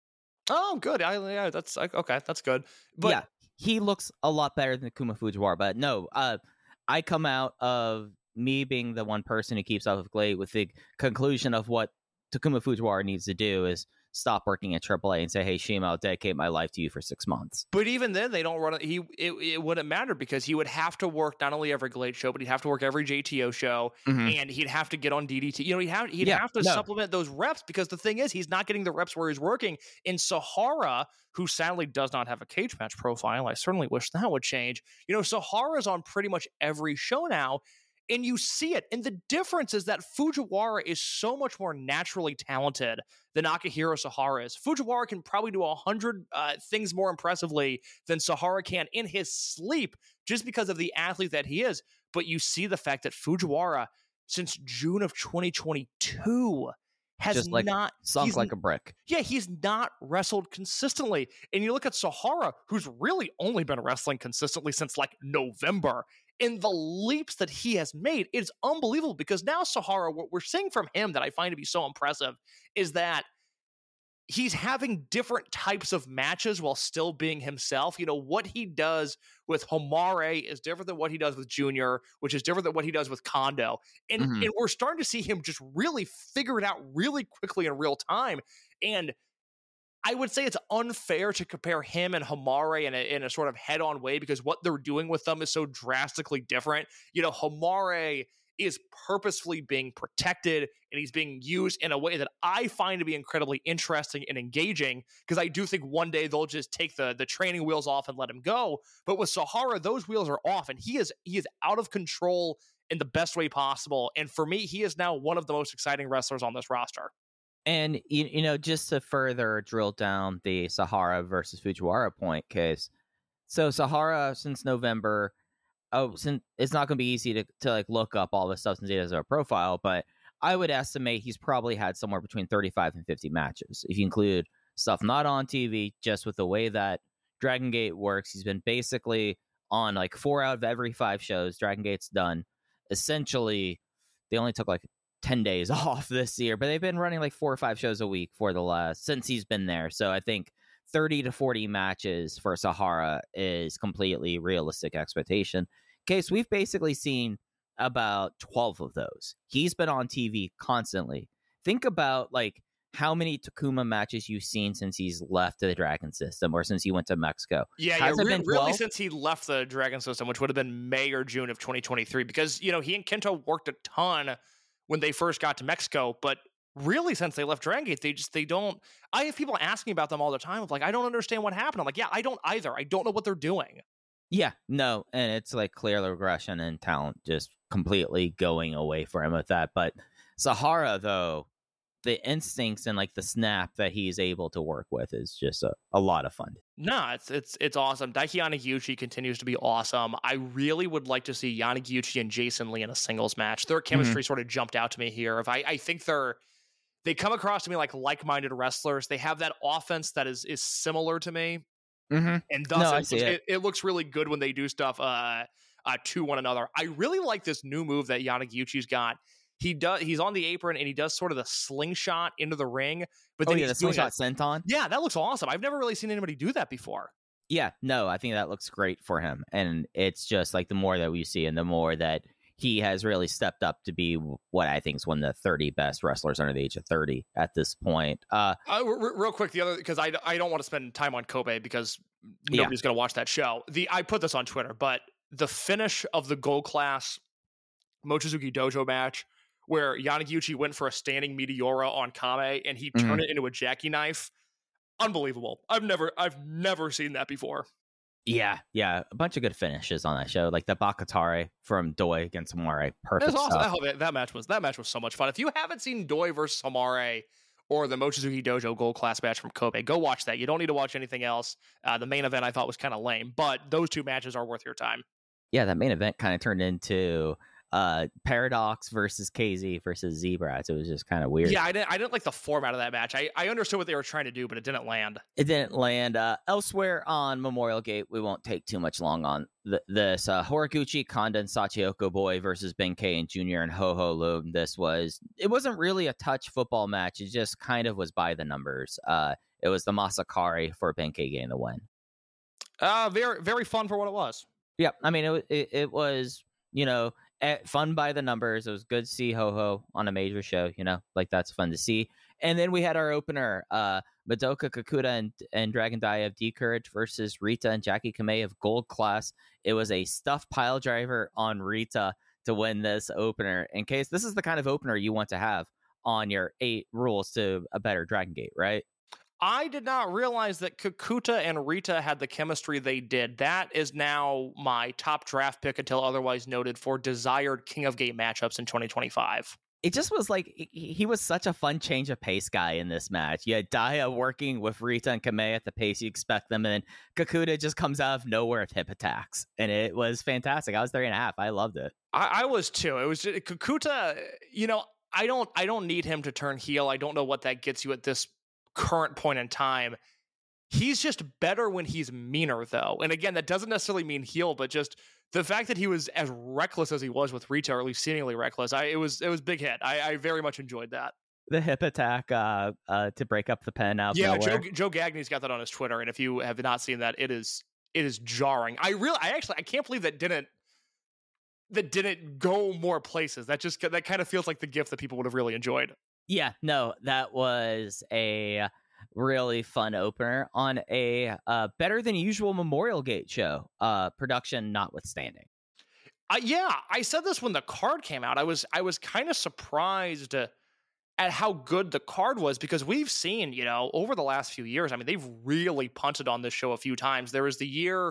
Oh, good. I, yeah, that's okay. That's good. But yeah, he looks a lot better than Takuma Fujiwara. But no, uh, I come out of me being the one person who keeps up with Glade with the conclusion of what Takuma Fujiwara needs to do is stop working at Triple A and say, hey, Shima, I'll dedicate my life to you for six months. But even then, they don't run it. He it, it wouldn't matter because he would have to work not only every Glade show, but he'd have to work every J T O show, Mhm. and he'd have to get on D D T. You know, he'd have he'd Yeah, have to no. supplement those reps because the thing is, he's not getting the reps where he's working. In Sahara, who sadly does not have a cage match profile, I certainly wish that would change. You know, Sahara's on pretty much every show now. And you see it. And the difference is that Fujiwara is so much more naturally talented than Akihiro Sahara is. Fujiwara can probably do a hundred uh, things more impressively than Sahara can in his sleep, just because of the athlete that he is. But you see the fact that Fujiwara, since June of twenty twenty-two, has Just like not sunk like a brick. Yeah, he's not wrestled consistently. And you look at Sahara, who's really only been wrestling consistently since like November. And the leaps that he has made, it's unbelievable, because now Sahara, what we're seeing from him that I find to be so impressive is that he's having different types of matches while still being himself. You know, what he does with Homare is different than what he does with Junior, which is different than what he does with Kondo. And, Mhm. and we're starting to see him just really figure it out really quickly in real time. And I would say it's unfair to compare him and Homare in a, in a sort of head-on way, because what they're doing with them is so drastically different. You know, Homare is purposefully being protected, and he's being used in a way that I find to be incredibly interesting and engaging, because I do think one day they'll just take the the training wheels off and let him go. But with Sahara, those wheels are off, and he is he is out of control in the best way possible. And for me, he is now one of the most exciting wrestlers on this roster. And, you, you know, just to further drill down the Sahara versus Fujiwara point case. So Sahara, since November, oh, since it's not going to be easy to, to like look up all this stuff since he has a profile, but I would estimate he's probably had somewhere between thirty-five and fifty matches. If you include stuff not on T V, just with the way that Dragon Gate works, he's been basically on like four out of every five shows Dragon Gate's done. Essentially, they only took like ten days off this year, but they've been running like four or five shows a week for the last, since he's been there. So I think thirty to forty matches for Sahara is completely realistic expectation. Case, we've basically seen about twelve of those. He's been on T V constantly. Think about like how many Takuma matches you've seen since he's left the Dragon System, or since he went to Mexico. Yeah, Has yeah, it re- been really twelve? since he left the Dragon System, which would have been May or June of twenty twenty-three, because, you know, he and Kento worked a ton when they first got to Mexico, but really since they left Dragon Gate, they just, they don't, I have people asking about them all the time of like, I don't understand what happened. I'm like, yeah, I don't either. I don't know what they're doing. Yeah, no, and it's like clear regression and talent just completely going away for him with that. But Sahara, though, the instincts and like the snap that he's able to work with is just a, a lot of fun. No, it's it's it's awesome. Daiki Yanagiuchi continues to be awesome. I really would like to see Yanagiuchi and Jason Lee in a singles match. Their chemistry mm-hmm. sort of jumped out to me here. If I, I think they're they come across to me like like-minded wrestlers. They have that offense that is is similar to me. Mm-hmm. And thus no, it, I see it. it. It, it looks really good when they do stuff uh, uh, to one another. I really like this new move that Yanagiuchi's got. He does. He's on the apron and he does sort of the slingshot into the ring. But then oh yeah, he's the slingshot senton. Yeah, that looks awesome. I've never really seen anybody do that before. Yeah, no, I think that looks great for him. And it's just like the more that we see and the more that he has really stepped up to be what I think is one of the thirty best wrestlers under the age of thirty at this point. Uh, uh r- real quick, the other, because I, I don't want to spend time on Kobe because nobody's yeah. going to watch that show. The I put this on Twitter, but the finish of the Gold Class Mochizuki Dojo match where Yanagiuchi went for a standing Meteora on Kame and he turned mm-hmm. it into a Jackie knife. Unbelievable. I've never I've never seen that before. Yeah, yeah. A bunch of good finishes on that show. Like the Bakatare from Doi against Hamare. Perfect. That's awesome. Stuff. That, that match was that match was so much fun. If you haven't seen Doi versus Hamare or the Mochizuki Dojo Gold Class match from Kobe, go watch that. You don't need to watch anything else. Uh, the main event I thought was kind of lame, but those two matches are worth your time. Yeah, that main event kind of turned into uh Paradox versus K Z versus Z-Brats. It was just kind of weird. Yeah, I didn't I didn't like the format of that match. I, I understood what they were trying to do, but it didn't land. It didn't land. Uh, elsewhere on Memorial Gate, we won't take too much long on th- this. Uh, Horiguchi, Kanda, and Sachioko Boy versus Benkei and Junior and Ho Ho Loom. This was, it wasn't really a touch football match. It just kind of was by the numbers. Uh, it was the Masakari for Benkei getting the win. Uh, very, very fun for what it was. Yeah, I mean, it, it, it was, you know, fun by the numbers. It was good to see Ho Ho on a major show, you know, like that's fun to see. And then we had our opener, uh, Madoka Kakuta and, and Dragon Dai of D-Courage versus Rita and Jackie Kamei of Gold Class. It was a stuffed pile driver on Rita to win this opener. In case this is the kind of opener you want to have on your eight rules to a better Dragon Gate, right? I did not realize that Kakuta and Rita had the chemistry they did. That is now my top draft pick until otherwise noted for desired King of Gate matchups in twenty twenty-five. It just was like, he was such a fun change of pace guy in this match. You had Daya working with Rita and Kamei at the pace you expect them, and then Kakuta just comes out of nowhere with hip attacks. And it was fantastic. I was three and a half. I loved it. I, I was too. It was just, Kakuta, you know, I don't I don't need him to turn heel. I don't know what that gets you at this current point in time. He's just better when he's meaner, though. And again, that doesn't necessarily mean heel, but just the fact that he was as reckless as he was with Rita, or at least seemingly reckless, I it was it was big hit. I, I very much enjoyed that. The hip attack uh, uh, to break up the pen out. Yeah, Joe, Joe Gagney's got that on his Twitter, and if you have not seen that, it is it is jarring. I really, I actually, I can't believe that didn't that didn't go more places. That just that kind of feels like the gift that people would have really enjoyed. Yeah, no, that was a really fun opener on a uh, better than usual Memorial Gate show, uh, production notwithstanding. Uh, yeah, I said this when the card came out. I was I was kind of surprised uh, at how good the card was, because we've seen, you know, over the last few years, I mean, they've really punted on this show a few times. There was the year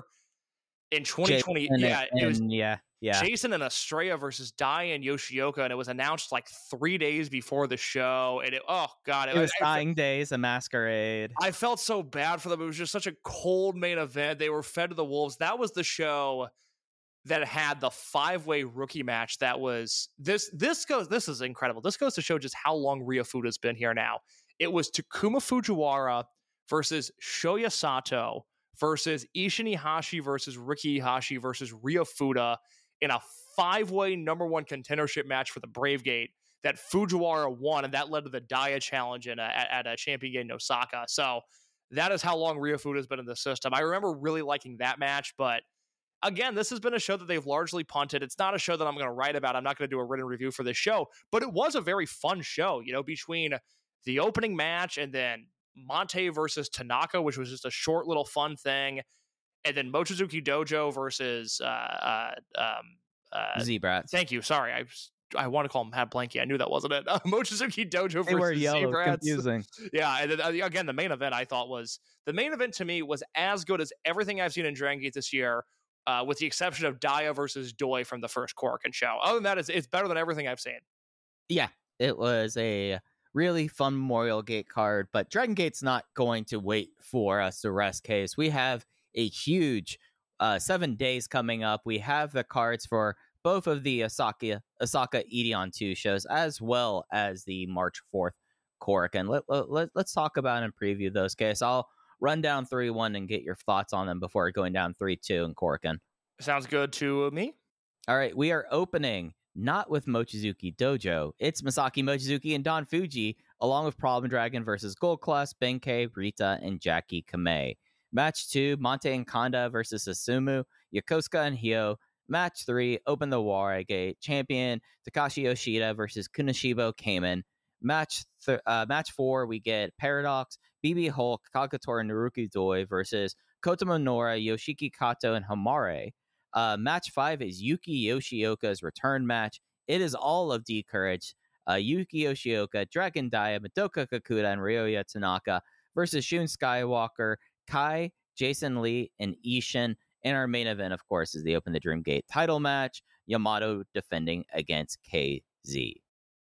in twenty twenty, Jason yeah, and, it was yeah, yeah. Jason and Estrella versus Dai and Yoshioka, and it was announced like three days before the show. And it, oh god, it was I, Dying I, Days, a masquerade. I felt so bad for them. It was just such a cold main event. They were fed to the wolves. That was the show that had the five-way rookie match. That was this. This goes. This is incredible. This goes to show just how long Ryofuta's been here now. It was Takuma Fujiwara versus Shoya Sato versus Ishin Ihashi versus Riki Ihashi versus Ryofuda in a five-way number one contendership match for the Brave Gate that Fujiwara won, and that led to the Daya challenge in a, at, at a Champion Gate in Osaka. So that is how long Ryofuda has been in the system. I remember really liking that match, but again, this has been a show that they've largely punted. It's not a show that I'm going to write about. I'm not going to do a written review for this show, but it was a very fun show, you know, between the opening match and then Monte versus Tanaka, which was just a short little fun thing, and then Mochizuki Dojo versus uh, uh, um, uh, Z-Brats. Thank you. Sorry, I I want to call him Mad Blanky. I knew that wasn't it. Uh, Mochizuki Dojo they versus were yellow, Z-Brats. confusing. Yeah, and then, uh, again, the main event I thought was the main event to me was as good as everything I've seen in Dragon Gate this year, uh, with the exception of Daya versus Doi from the first Korakuen show. Other than that, it's, it's better than everything I've seen. Yeah, it was a really fun Memorial Gate card, but Dragon Gate's not going to wait for us to rest case. We have a huge uh, seven days coming up. We have the cards for both of the Osaka Osaka Edion two shows, as well as the March fourth Korakuen. Let, let, let's talk about and preview those, case. I'll run down three one and get your thoughts on them before going down three two in Korakuen. Sounds good to me. All right, we are opening not with Mochizuki Dojo. It's Masaki Mochizuki and Don Fuji, along with Problem Dragon versus Gold Class, Benkei, Rita, and Jackie Kamei. Match two, Monte and Kanda versus Susumu, Yokosuka and Hyo. Match three, Open the Warai Gate, Champion Takashi Yoshida versus Kunishibo Kamen. Match th- uh, match four, we get Paradox, B B Hulk, Kagatora Naruki Doi versus Kotomo Nora, Yoshiki Kato, and Hamare. Uh, match five is Yuki Yoshioka's return match. It is all of D Courage. Uh, Yuki Yoshioka, Dragon Daya, Madoka Kakuta, and Ryoya Tanaka versus Shun Skywalker, Kai, Jason Lee, and Ishin. And our main event, of course, is the Open the Dream Gate title match. Yamato defending against K Z.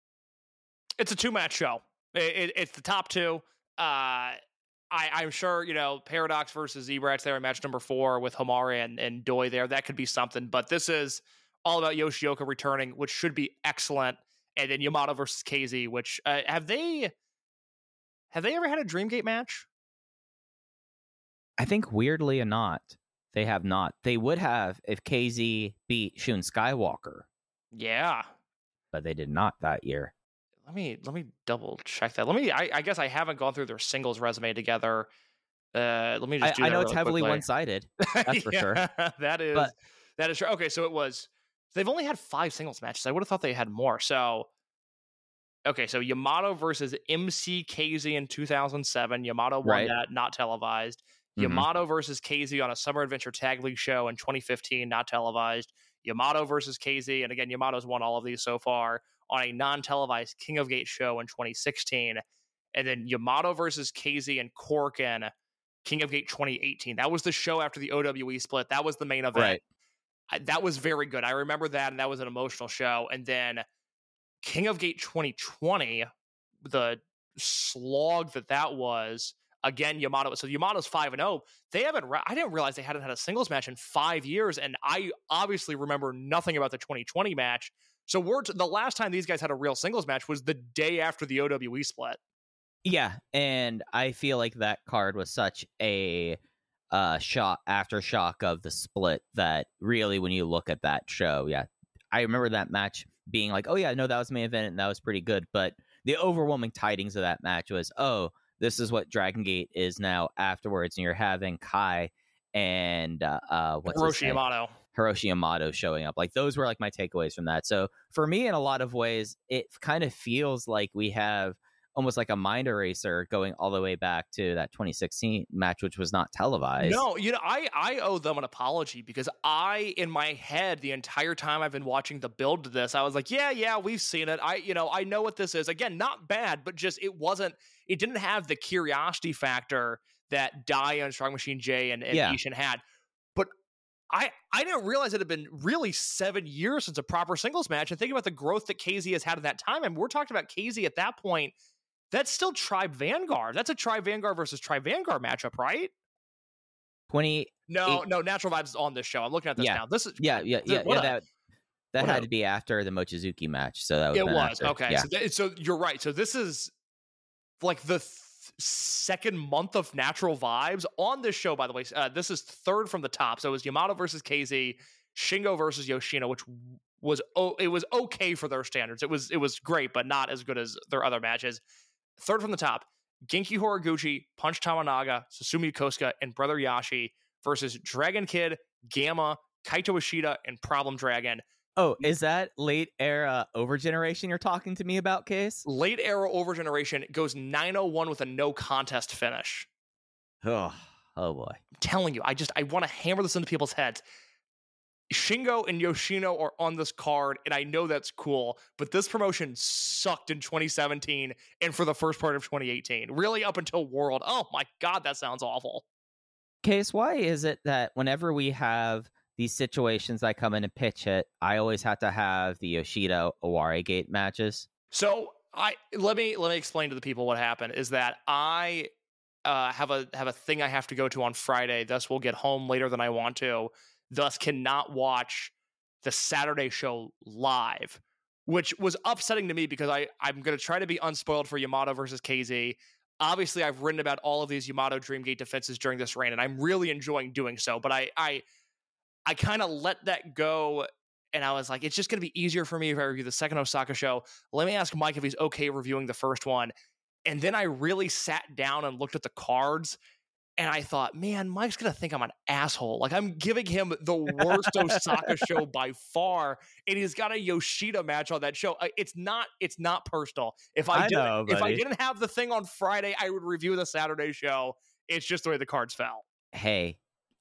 It's a two-match show. It, it, it's the top two. Uh, I, I'm sure, you know, Paradox versus Z-Brats there in match number four with Hamare and, and Doi there. That could be something. But this is all about Yoshioka returning, which should be excellent. And then Yamato versus K Z, which uh, have they have they ever had a Dreamgate match? I think weirdly or not, they have not. They would have if K Z beat Shun Skywalker. Yeah. But they did not that year. Let me let me double check that. Let me. I, I guess I haven't gone through their singles resume together. Uh, let me just. Do I, that I know really it's heavily quickly. one-sided. That's for yeah, sure. That is but, that is true. Okay, so it was. They've only had five singles matches. I would have thought they had more. So. Okay, so Yamato versus M C K Z in two thousand seven. Yamato won right. that, not televised. Mm-hmm. Yamato versus K Z on a Summer Adventure Tag League show in twenty fifteen, not televised. Yamato versus K Z, and again, Yamato's won all of these so far on a non-televised King of Gate show in twenty sixteen. and then Yamato versus K Z and Corkin, King of Gate twenty eighteen. That was the show after the O W E split. That was the main event. Right. I, that was very good. I remember that, and that was an emotional show. And then King of Gate twenty twenty, the slog that that was, again, Yamato. So Yamato's five and oh. They haven't, re- I didn't realize they hadn't had a singles match in five years. And I obviously remember nothing about the twenty twenty match. So we're t- the last time these guys had a real singles match was the day after the O W E split. Yeah, and I feel like that card was such a uh, shock, aftershock of the split that really, when you look at that show, yeah, I remember that match being like, oh yeah, no, that was main event and that was pretty good. But the overwhelming tidings of that match was, oh, this is what Dragon Gate is now afterwards, and you're having Kai and uh, uh, what's his Hiroshi name? Yamato. Hiroshi Yamato showing up. Like, those were like my takeaways from that. So for me, in a lot of ways, it kind of feels like we have almost like a mind eraser going all the way back to that twenty sixteen match, which was not televised. No, you know, I, I owe them an apology because I, in my head, the entire time I've been watching the build to this, I was like, yeah, yeah, we've seen it. I, you know, I know what this is. Again, not bad, but just it wasn't, it didn't have the curiosity factor that Dai and Strong Machine J and, and Yeah. Ishin had. But I, I didn't realize it had been really seven years since a proper singles match. And think about the growth that K Z has had at that time. And we're talking about K Z at that point. That's still Tribe Vanguard. That's a Tribe Vanguard versus Tribe Vanguard matchup, right? twenty No, Eight- no, Natural Vibes is on this show. I'm looking at this Yeah. now. This is Yeah, yeah, th- yeah, what yeah a- that that what had a- to be after the Mochizuki match. So that would it have been was after. okay. Yeah. So, th- so you're right. So this is like the th- second month of Natural Vibes on this show. By the way, uh, this is third from the top. So it was Yamato versus K Z, Shingo versus Yoshino, which was oh, it was okay for their standards. It was it was great, but not as good as their other matches. Third from the top, Genki Horiguchi, Punch Tamanaga, Susumu Yokosuka, and Brother Yashi versus Dragon Kid, Gamma, Kaito Ishida, and Problem Dragon. Oh, is that late era over generation you're talking to me about, Case? Late era over generation goes nine oh one with a no contest finish. Oh, oh boy. I'm telling you, I just I want to hammer this into people's heads. Shingo and Yoshino are on this card, and I know that's cool, but this promotion sucked in twenty seventeen and for the first part of twenty eighteen. Really up until World. Oh my god, that sounds awful. Case, why is it that whenever we have these situations I come in and pitch it, I always have to have the Yoshida Oware Gate matches? So I let me let me explain to the people what happened is that I uh, have a have a thing I have to go to on Friday. Thus, will get home later than I want to. Thus, cannot watch the Saturday show live, which was upsetting to me because I I'm going to try to be unspoiled for Yamato versus K Z. Obviously, I've written about all of these Yamato Dreamgate defenses during this reign, and I'm really enjoying doing so. But I I I kind of let that go. And I was like, it's just going to be easier for me if I review the second Osaka show. Let me ask Mike if he's okay reviewing the first one. And then I really sat down and looked at the cards. And I thought, man, Mike's going to think I'm an asshole. Like, I'm giving him the worst Osaka show by far. And he's got a Yoshida match on that show. It's not it's not personal. If I, I didn't, know, if I buddy. didn't have the thing on Friday, I would review the Saturday show. It's just the way the cards fell. Hey,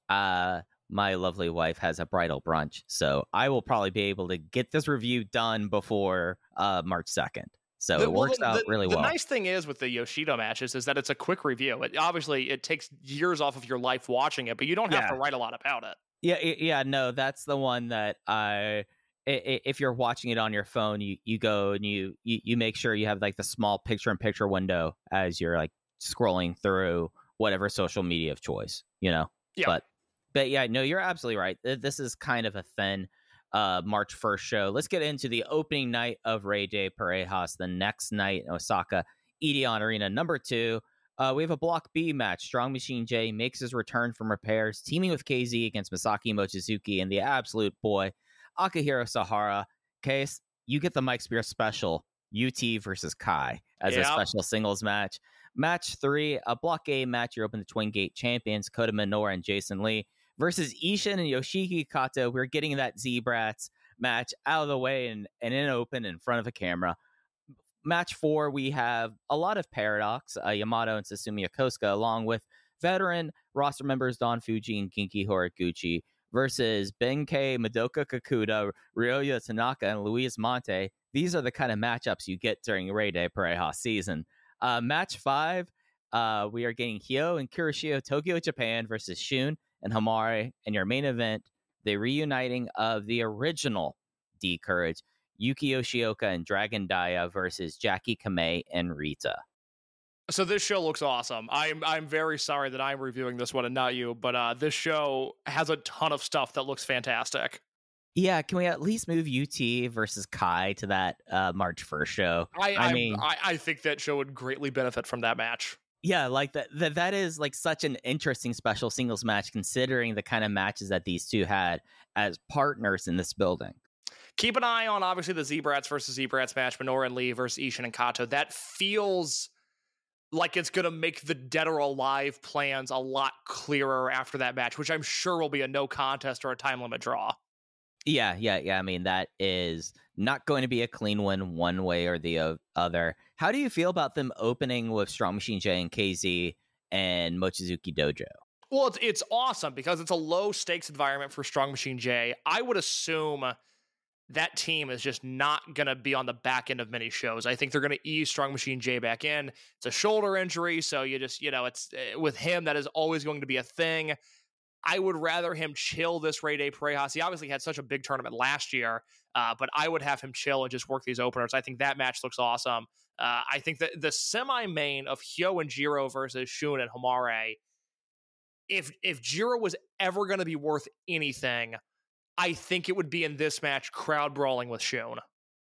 uh, my lovely wife has a bridal brunch, so I will probably be able to get this review done before uh, March second. So The- it well, works the- out the- really the well. nice thing is with the Yoshida matches is that it's a quick review. It, obviously, it takes years off of your life watching it, but you don't have Yeah. to write a lot about it. Yeah, y- yeah, no, that's the one that I. i- i- If you're watching it on your phone, you, you go and you, you you make sure you have like the small picture-in-picture window as you're like scrolling through whatever social media of choice, you know. Yeah. But but yeah, no, you're absolutely right. Th- This is kind of a thin uh, March first show. Let's get into the opening night of Rey de Parejas. The next night in Osaka, Edion Arena, number two. Uh, we have a Block B match. Strong Machine J makes his return from repairs, teaming with K Z against Masaki Mochizuki and the absolute boy, Akihiro Sahara. Case, you get the Mike Spear special, U T versus Kai, as a Yeah. special singles match. Match three, a Block A match. You're open to Twin Gate champions, Kota Minoura and Jason Lee versus Ishin and Yoshiki Kato. We're getting that Z-Brats match out of the way and, and in open in front of a camera. Match four, we have a lot of Paradox, uh, Yamato and Susumu Yokosuka, along with veteran roster members Don Fuji and Genki Horiguchi versus Benkei, Madoka Kakuta, Ryoya Tanaka, and Luis Monte. These are the kind of matchups you get during Rey de Parejas season. Uh, match five, uh, we are getting Hyo and Kuroshio Tokyo, Japan versus Shun and Hamare. And your main event, the reuniting of the original D Courage, Yuki Yoshioka and Dragon Dia versus Jackie Kamei and Rita. So this show looks awesome. I'm I'm very sorry that I'm reviewing this one and not you, but uh, this show has a ton of stuff that looks fantastic. Yeah, can we at least move U T versus Kai to that uh, March first show? I I I mean, I, I think that show would greatly benefit from that match. yeah, like that, that. That is like such an interesting special singles match, considering the kind of matches that these two had as partners in this building. Keep an eye on obviously the Z-Brats versus Z-Brats match, Minoru and Lee versus Ishin and Kato. That feels like it's going to make the Dead or Alive plans a lot clearer after that match, which I'm sure will be a no contest or a time limit draw. Yeah, yeah, yeah. I mean, that is not going to be a clean win one way or the o- other. How do you feel about them opening with Strong Machine J and K Z and Mochizuki Dojo? Well, it's, it's awesome because it's a low stakes environment for Strong Machine J. I would assume that team is just not going to be on the back end of many shows. I think they're going to ease Strong Machine J back in. It's a shoulder injury, so you just, you know, it's with him, that is always going to be a thing. I would rather him chill this Rey de Parejas. He obviously had such a big tournament last year, uh, but I would have him chill and just work these openers. I think that match looks awesome. Uh, I think that the semi-main of Hyo and Jiro versus Shun and Hamare, if if Jiro was ever going to be worth anything, I think it would be in this match, crowd brawling with Shun.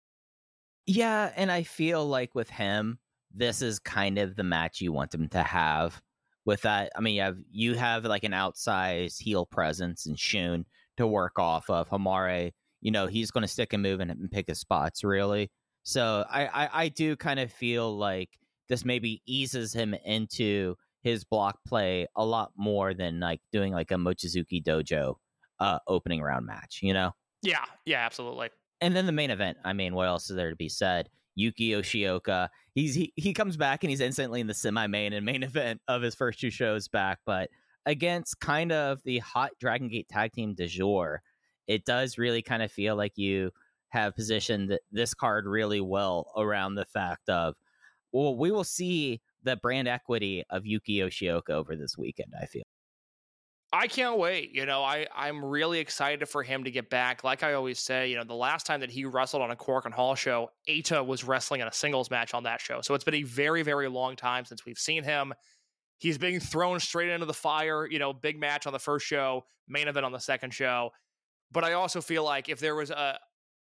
Yeah, and I feel like with him, this is kind of the match you want him to have. With that, I mean, you have you have like an outsized heel presence in Shun to work off of. Hamare, you know, he's going to stick and move and, and pick his spots, really. So I, I, I do kind of feel like this maybe eases him into his block play a lot more than like doing like a Mochizuki Dojo uh, opening round match, you know? Yeah, yeah, absolutely. And then the main event, I mean, what else is there to be said? Yuki Yoshioka, he's he, he comes back and he's instantly in the semi-main and main event of his first two shows back, but against kind of the hot Dragon Gate tag team du jour, it does really kind of feel like you have positioned this card really well around the fact of, well, we will see the brand equity of Yuki Yoshioka over this weekend, I feel. I can't wait. You know, I, I'm really excited for him to get back. Like I always say, you know, the last time that he wrestled on a Korakuen Hall show, Eita was wrestling in a singles match on that show. So it's been a very, very long time since we've seen him. He's being thrown straight into the fire, you know, big match on the first show, main event on the second show. But I also feel like if there was a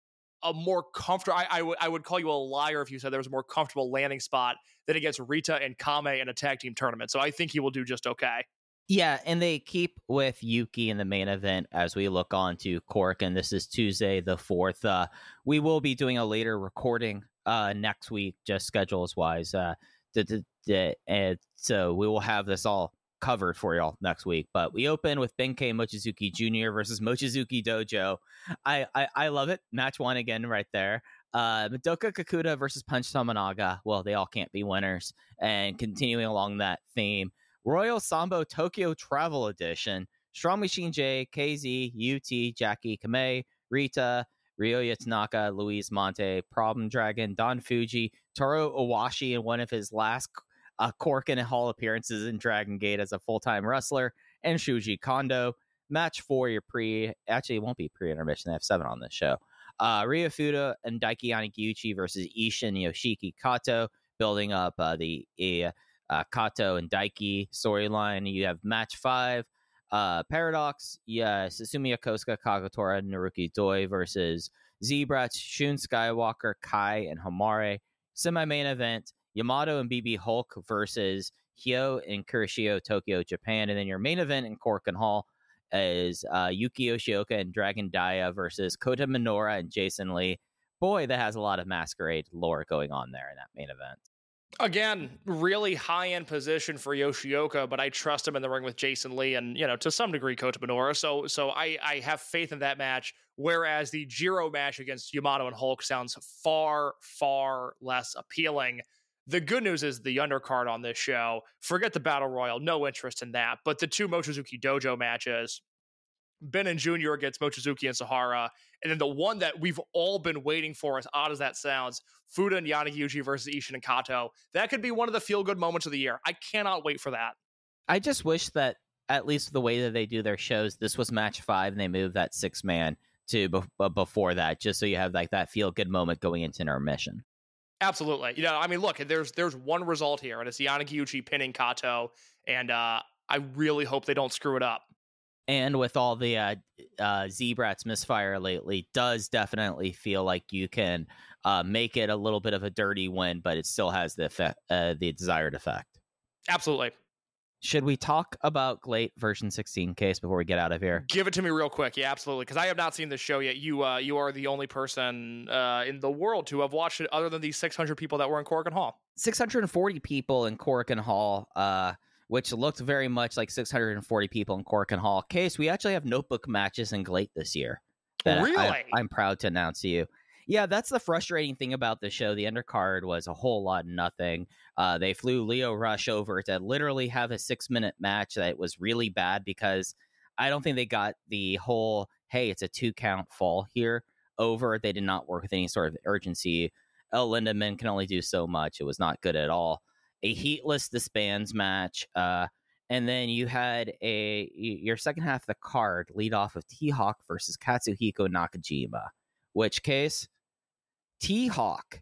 a more comfortable, I, I, w- I would call you a liar if you said there was a more comfortable landing spot than against Rita and Kame in a tag team tournament. So I think he will do just okay. Yeah, and they keep with Yuki in the main event as we look on to Cork, and this is Tuesday the fourth. Uh, we will be doing a later recording uh, next week, just schedules-wise. Uh, d- d- d- and so we will have this all covered for y'all next week. But we open with Benkei Mochizuki Junior versus Mochizuki Dojo. I, I, I love it. Match one again right there. Uh, Madoka Kakuta versus Punch Tominaga. Well, they all can't be winners. And continuing along that theme, Royal Sambo Tokyo Travel Edition, Strong Machine J, K Z, U T, Jackie Kamei, Rita, Ryoya Tanaka, Luis Monte, Problem Dragon, Don Fuji, Toru Owashi in one of his last uh, Korakuen Hall appearances in Dragon Gate as a full-time wrestler, and Shuji Kondo. Match four, your pre... Actually, it won't be pre-intermission. They have seven on this show. Uh, Ryo Fuda and Daiki Yanagiuchi versus Ishin Yoshiki Kato, building up uh, the... Uh, Uh, Kato and Daiki storyline. You have match five, uh, Paradox, yeah, Susumu Yokosuka, Kagetora, Naruki Doi versus Z-Brats, Shun Skywalker, Kai, and Hamare. Semi-main event, Yamato and B B Hulk versus Hyo and Kuroshio, Tokyo, Japan. And then your main event in Korakuen Hall is uh, Yuki Yoshioka and Dragon Dia versus Kota Minoura and Jason Lee. Boy, that has a lot of Masquerade lore going on there in that main event. Again, really high-end position for Yoshioka, but I trust him in the ring with Jason Lee and, you know, to some degree, Kota Minoura. So so I, I have faith in that match, whereas the Jiro match against Yamato and Hulk sounds far, far less appealing. The good news is the undercard on this show, forget the Battle Royal, no interest in that, but the two Mochizuki Dojo matches, Ben and Junior against Mochizuki and Sahara, And then the one that we've all been waiting for, as odd as that sounds, Fuda and Yanagiuchi versus Ishin and Kato. That could be one of the feel-good moments of the year. I cannot wait for that. I just wish that, at least the way that they do their shows, this was match five and they moved that six man to be- before that, just so you have like that feel good moment going into intermission. Absolutely. You know, I mean, look, there's there's one result here, and it's Yanagiuchi pinning Kato, and uh, I really hope they don't screw it up. And with all the uh, uh, Z-Brats misfire lately, does definitely feel like you can uh, make it a little bit of a dirty win, but it still has the effect, uh, the desired effect. Absolutely. Should we talk about Glate version sixteen case before we get out of here? Give it to me real quick. Yeah, absolutely. Because I have not seen this show yet. You uh, you are the only person uh, in the world to have watched it other than these six hundred people that were in Korakuen Hall. six hundred forty people in Korakuen Hall, uh, which looked very much like six hundred forty people in Korakuen Hall. Case, we actually have notebook matches in Glate this year. That Really? I, I'm proud to announce to you. Yeah, that's the frustrating thing about the show. The undercard was a whole lot of nothing. Uh, they flew Leo Rush over to literally have a six-minute match that was really bad because I don't think they got the whole, hey, it's a two-count fall here over. They did not work with any sort of urgency. El Lindemann can only do so much. It was not good at all. A heatless disbands match. Uh, and then you had a your second half of the card lead off of T-Hawk versus Katsuhiko Nakajima. Which case, T-Hawk.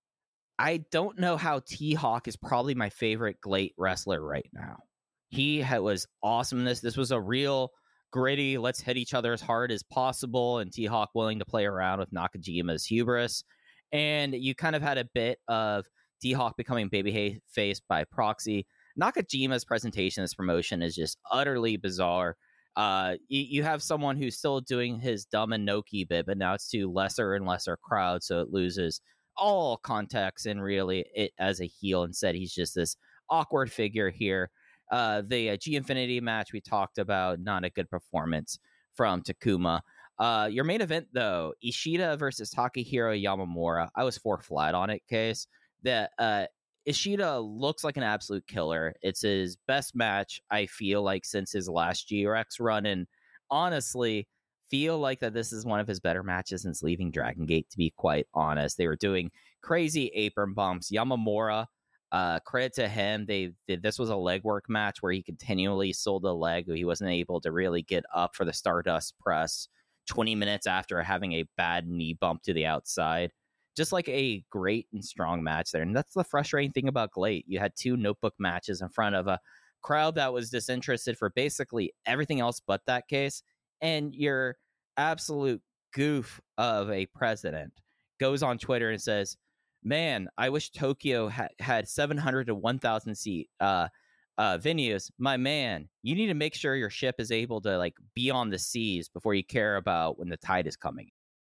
I don't know how T-Hawk is probably my favorite Glate wrestler right now. He had, was awesome in this. This was a real gritty, let's hit each other as hard as possible, and T-Hawk willing to play around with Nakajima's hubris. And you kind of had a bit of T-Hawk becoming babyface by proxy. Nakajima's presentation in this promotion is just utterly bizarre. Uh, you, you have someone who's still doing his dumb and Noki bit, but now it's to lesser and lesser crowds, so it loses all context and really it as a heel. Instead, he's just this awkward figure here. Uh, the uh, G Infinity match we talked about, not a good performance from Takuma. Uh, your main event, though, Ishida versus Takahiro Yamamura. I was four flat on it, Case. That uh, Ishida looks like an absolute killer. It's his best match, I feel like, since his last G R X run. And honestly, feel like that this is one of his better matches since leaving Dragon Gate, to be quite honest. They were doing crazy apron bumps. Yamamura, uh, credit to him. They did, this was a legwork match where he continually sold the leg. He wasn't able to really get up for the Stardust press twenty minutes after having a bad knee bump to the outside. Just like a great and strong match there. And that's the frustrating thing about Glate. You had two notebook matches in front of a crowd that was disinterested for basically everything else but that case. And your absolute goof of a president goes on Twitter and says, man, I wish Tokyo ha- had seven hundred to one thousand seat uh, uh, venues. My man, you need to make sure your ship is able to like be on the seas before you care about when the tide is coming.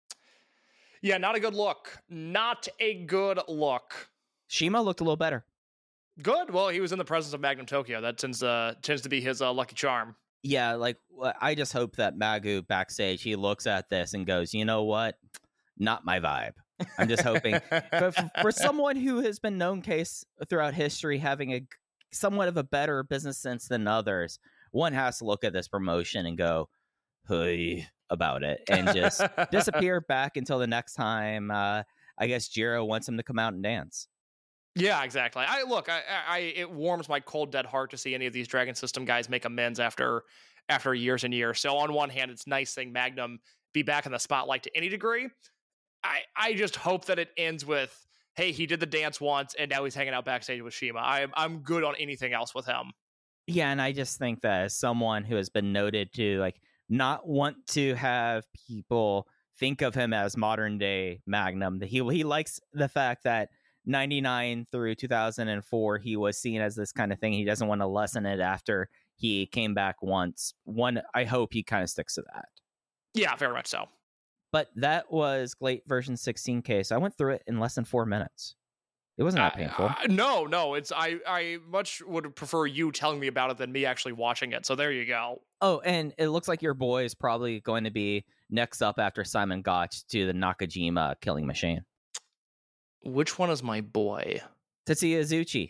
Yeah, not a good look. Not a good look. Shima looked a little better. Good. Well, he was in the presence of Magnum Tokyo. That tends uh, tends to be his uh, lucky charm. Yeah, like, I just hope that Magu backstage, he looks at this and goes, you know what? Not my vibe. I'm just hoping. for, for someone who has been known, Case, throughout history, having a somewhat of a better business sense than others, one has to look at this promotion and go, hey, about it, and just disappear back until the next time, uh, I guess, Jiro wants him to come out and dance. Yeah, exactly. I look, I, I, it warms my cold, dead heart to see any of these Dragon System guys make amends after, after years and years. So on one hand, it's nice seeing Magnum be back in the spotlight to any degree. I, I just hope that it ends with, hey, he did the dance once, and now he's hanging out backstage with Shima. I'm, I'm good on anything else with him. Yeah, and I just think that as someone who has been noted to like not want to have people think of him as modern day Magnum, he he likes the fact that ninety-nine through two thousand four he was seen as this kind of thing. He doesn't want to lessen it after he came back once. One, I hope he kind of sticks to that. Yeah, very much so. But that was Glate version sixteen case. I went through it in less than four minutes. It wasn't that painful. Uh, uh, no, no. It's I, I much would prefer you telling me about it than me actually watching it. So there you go. Oh, and it looks like your boy is probably going to be next up after Simon Gotch to the Nakajima Killing Machine. Which one is my boy? Tetsuya Izuchi.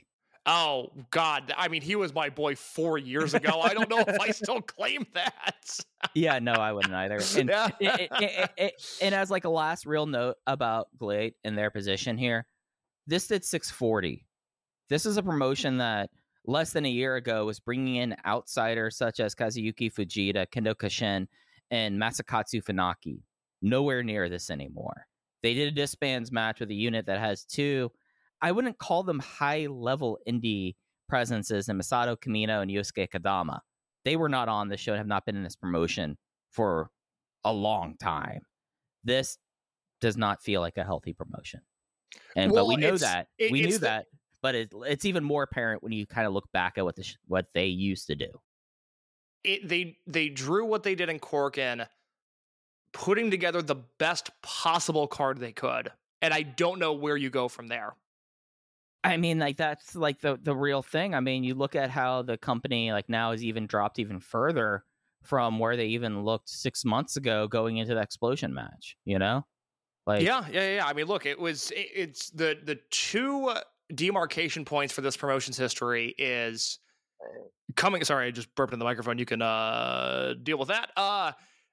Oh, God. I mean, he was my boy four years ago. I don't know if I still claim that. Yeah, no, I wouldn't either. And, Yeah. it, it, it, it, and as like a last real note about Glade and their position here, this did six forty. This is a promotion that less than a year ago was bringing in outsiders such as Kazuyuki Fujita, Kendo Kashin, and Masakatsu Funaki. Nowhere near this anymore. They did a disbands match with a unit that has two, I wouldn't call them high-level indie presences in Masato Kamino and Yosuke Kadama. They were not on the show and have not been in this promotion for a long time. This does not feel like a healthy promotion. And Well, but we know it's- that. it- we it's knew the- that. But it, it's even more apparent when you kind of look back at what the sh- what they used to do. It, they they drew what they did in Corkin, putting together the best possible card they could. And I don't know where you go from there. I mean, like that's like the the real thing. I mean, you look at how the company like now has even dropped even further from where they even looked six months ago going into the Explosion match. You know, like Yeah, yeah, yeah. I mean, look, it was it, it's the the two demarcation points for this promotion's history is coming. Sorry, I just burped in the microphone. You can uh, deal with that. Uh,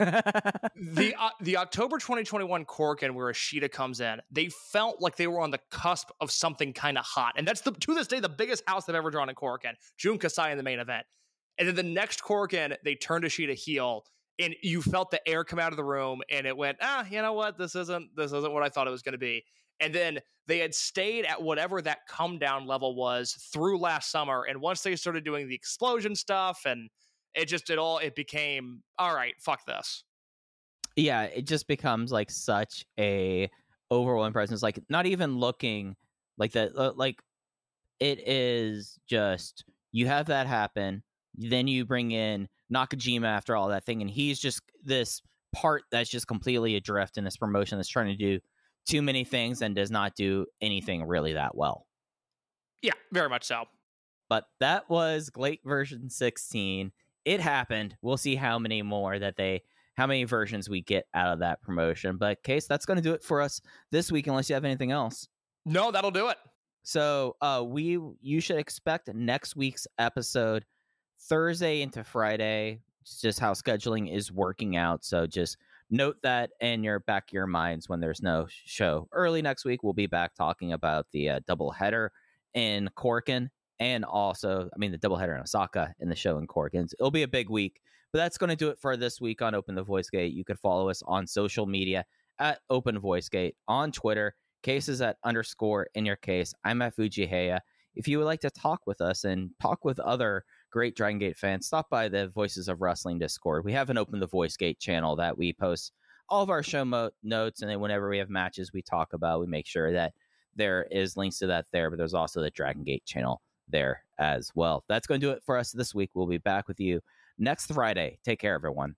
the uh, the October twenty twenty-one Corkin where Ishida comes in, they felt like they were on the cusp of something kind of hot, and that's the to this day the biggest house they've ever drawn in Corkin. Jun Kasai in the main event, and then the next Corkin they turned Ishida heel, and you felt the air come out of the room, and it went, ah, you know what, this isn't this isn't what I thought it was going to be. And then they had stayed at whatever that come down level was through last summer, and once they started doing the explosion stuff and it just it all it became all right, fuck this. yeah, it just becomes like such a overwhelming presence. Like not even looking like that. Uh, like it is just you have that happen, then you bring in Nakajima after all that thing, and he's just this part that's just completely adrift in this promotion that's trying to do too many things and does not do anything really that well. Yeah, very much so. But that was Glade version sixteen. It happened. We'll see how many more that they, how many versions we get out of that promotion. But Case, that's going to do it for us this week, unless you have anything else. No, that'll do it. So uh, we, you should expect next week's episode Thursday into Friday. It's just how scheduling is working out. So just note that in your back of your minds when there's no show. Early next week, we'll be back talking about the uh, doubleheader in Corkin. And also, I mean, the doubleheader in Osaka and the show in Corkin. It'll be a big week. But that's going to do it for this week on Open the Voice Gate. You can follow us on social media at Open Voice Gate, on Twitter. Case is at underscore in your case. I'm at Fujiheya. If you would like to talk with us and talk with other great Dragon Gate fans, stop by the Voices of Wrestling Discord. We have an Open the Voice Gate channel that we post all of our show mo- notes. And then whenever we have matches we talk about, we make sure that there is links to that there. But there's also the Dragon Gate channel there as well. That's going to do it for us this week. We'll be back with you next Friday. Take care, everyone.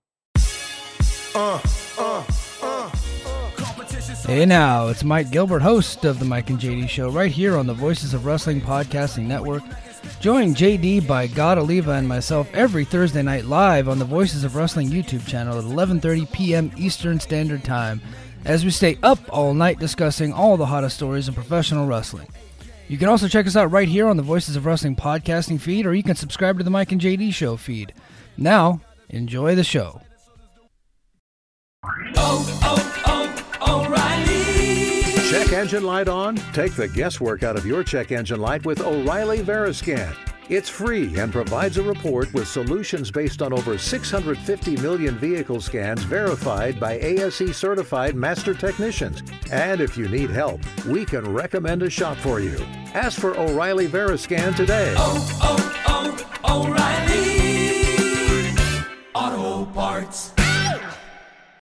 Uh, uh, uh. Hey now, it's Mike Gilbert, host of the Mike and J D Show, right here on the Voices of Wrestling Podcasting Network. Join J D by God Oliva and myself every Thursday night live on the Voices of Wrestling YouTube channel at eleven thirty p.m. Eastern Standard Time, as we stay up all night discussing all the hottest stories in professional wrestling. You can also check us out right here on the Voices of Wrestling podcasting feed, or you can subscribe to the Mike and J D Show feed. Now, enjoy the show. Oh, oh, oh, O'Reilly. Check engine light on? Take the guesswork out of your check engine light with O'Reilly Veriscan. It's free and provides a report with solutions based on over six hundred fifty million vehicle scans verified by A S E certified master technicians. And if you need help, we can recommend a shop for you. Ask for O'Reilly Veriscan today. Oh, oh, oh, O'Reilly. Auto Parts.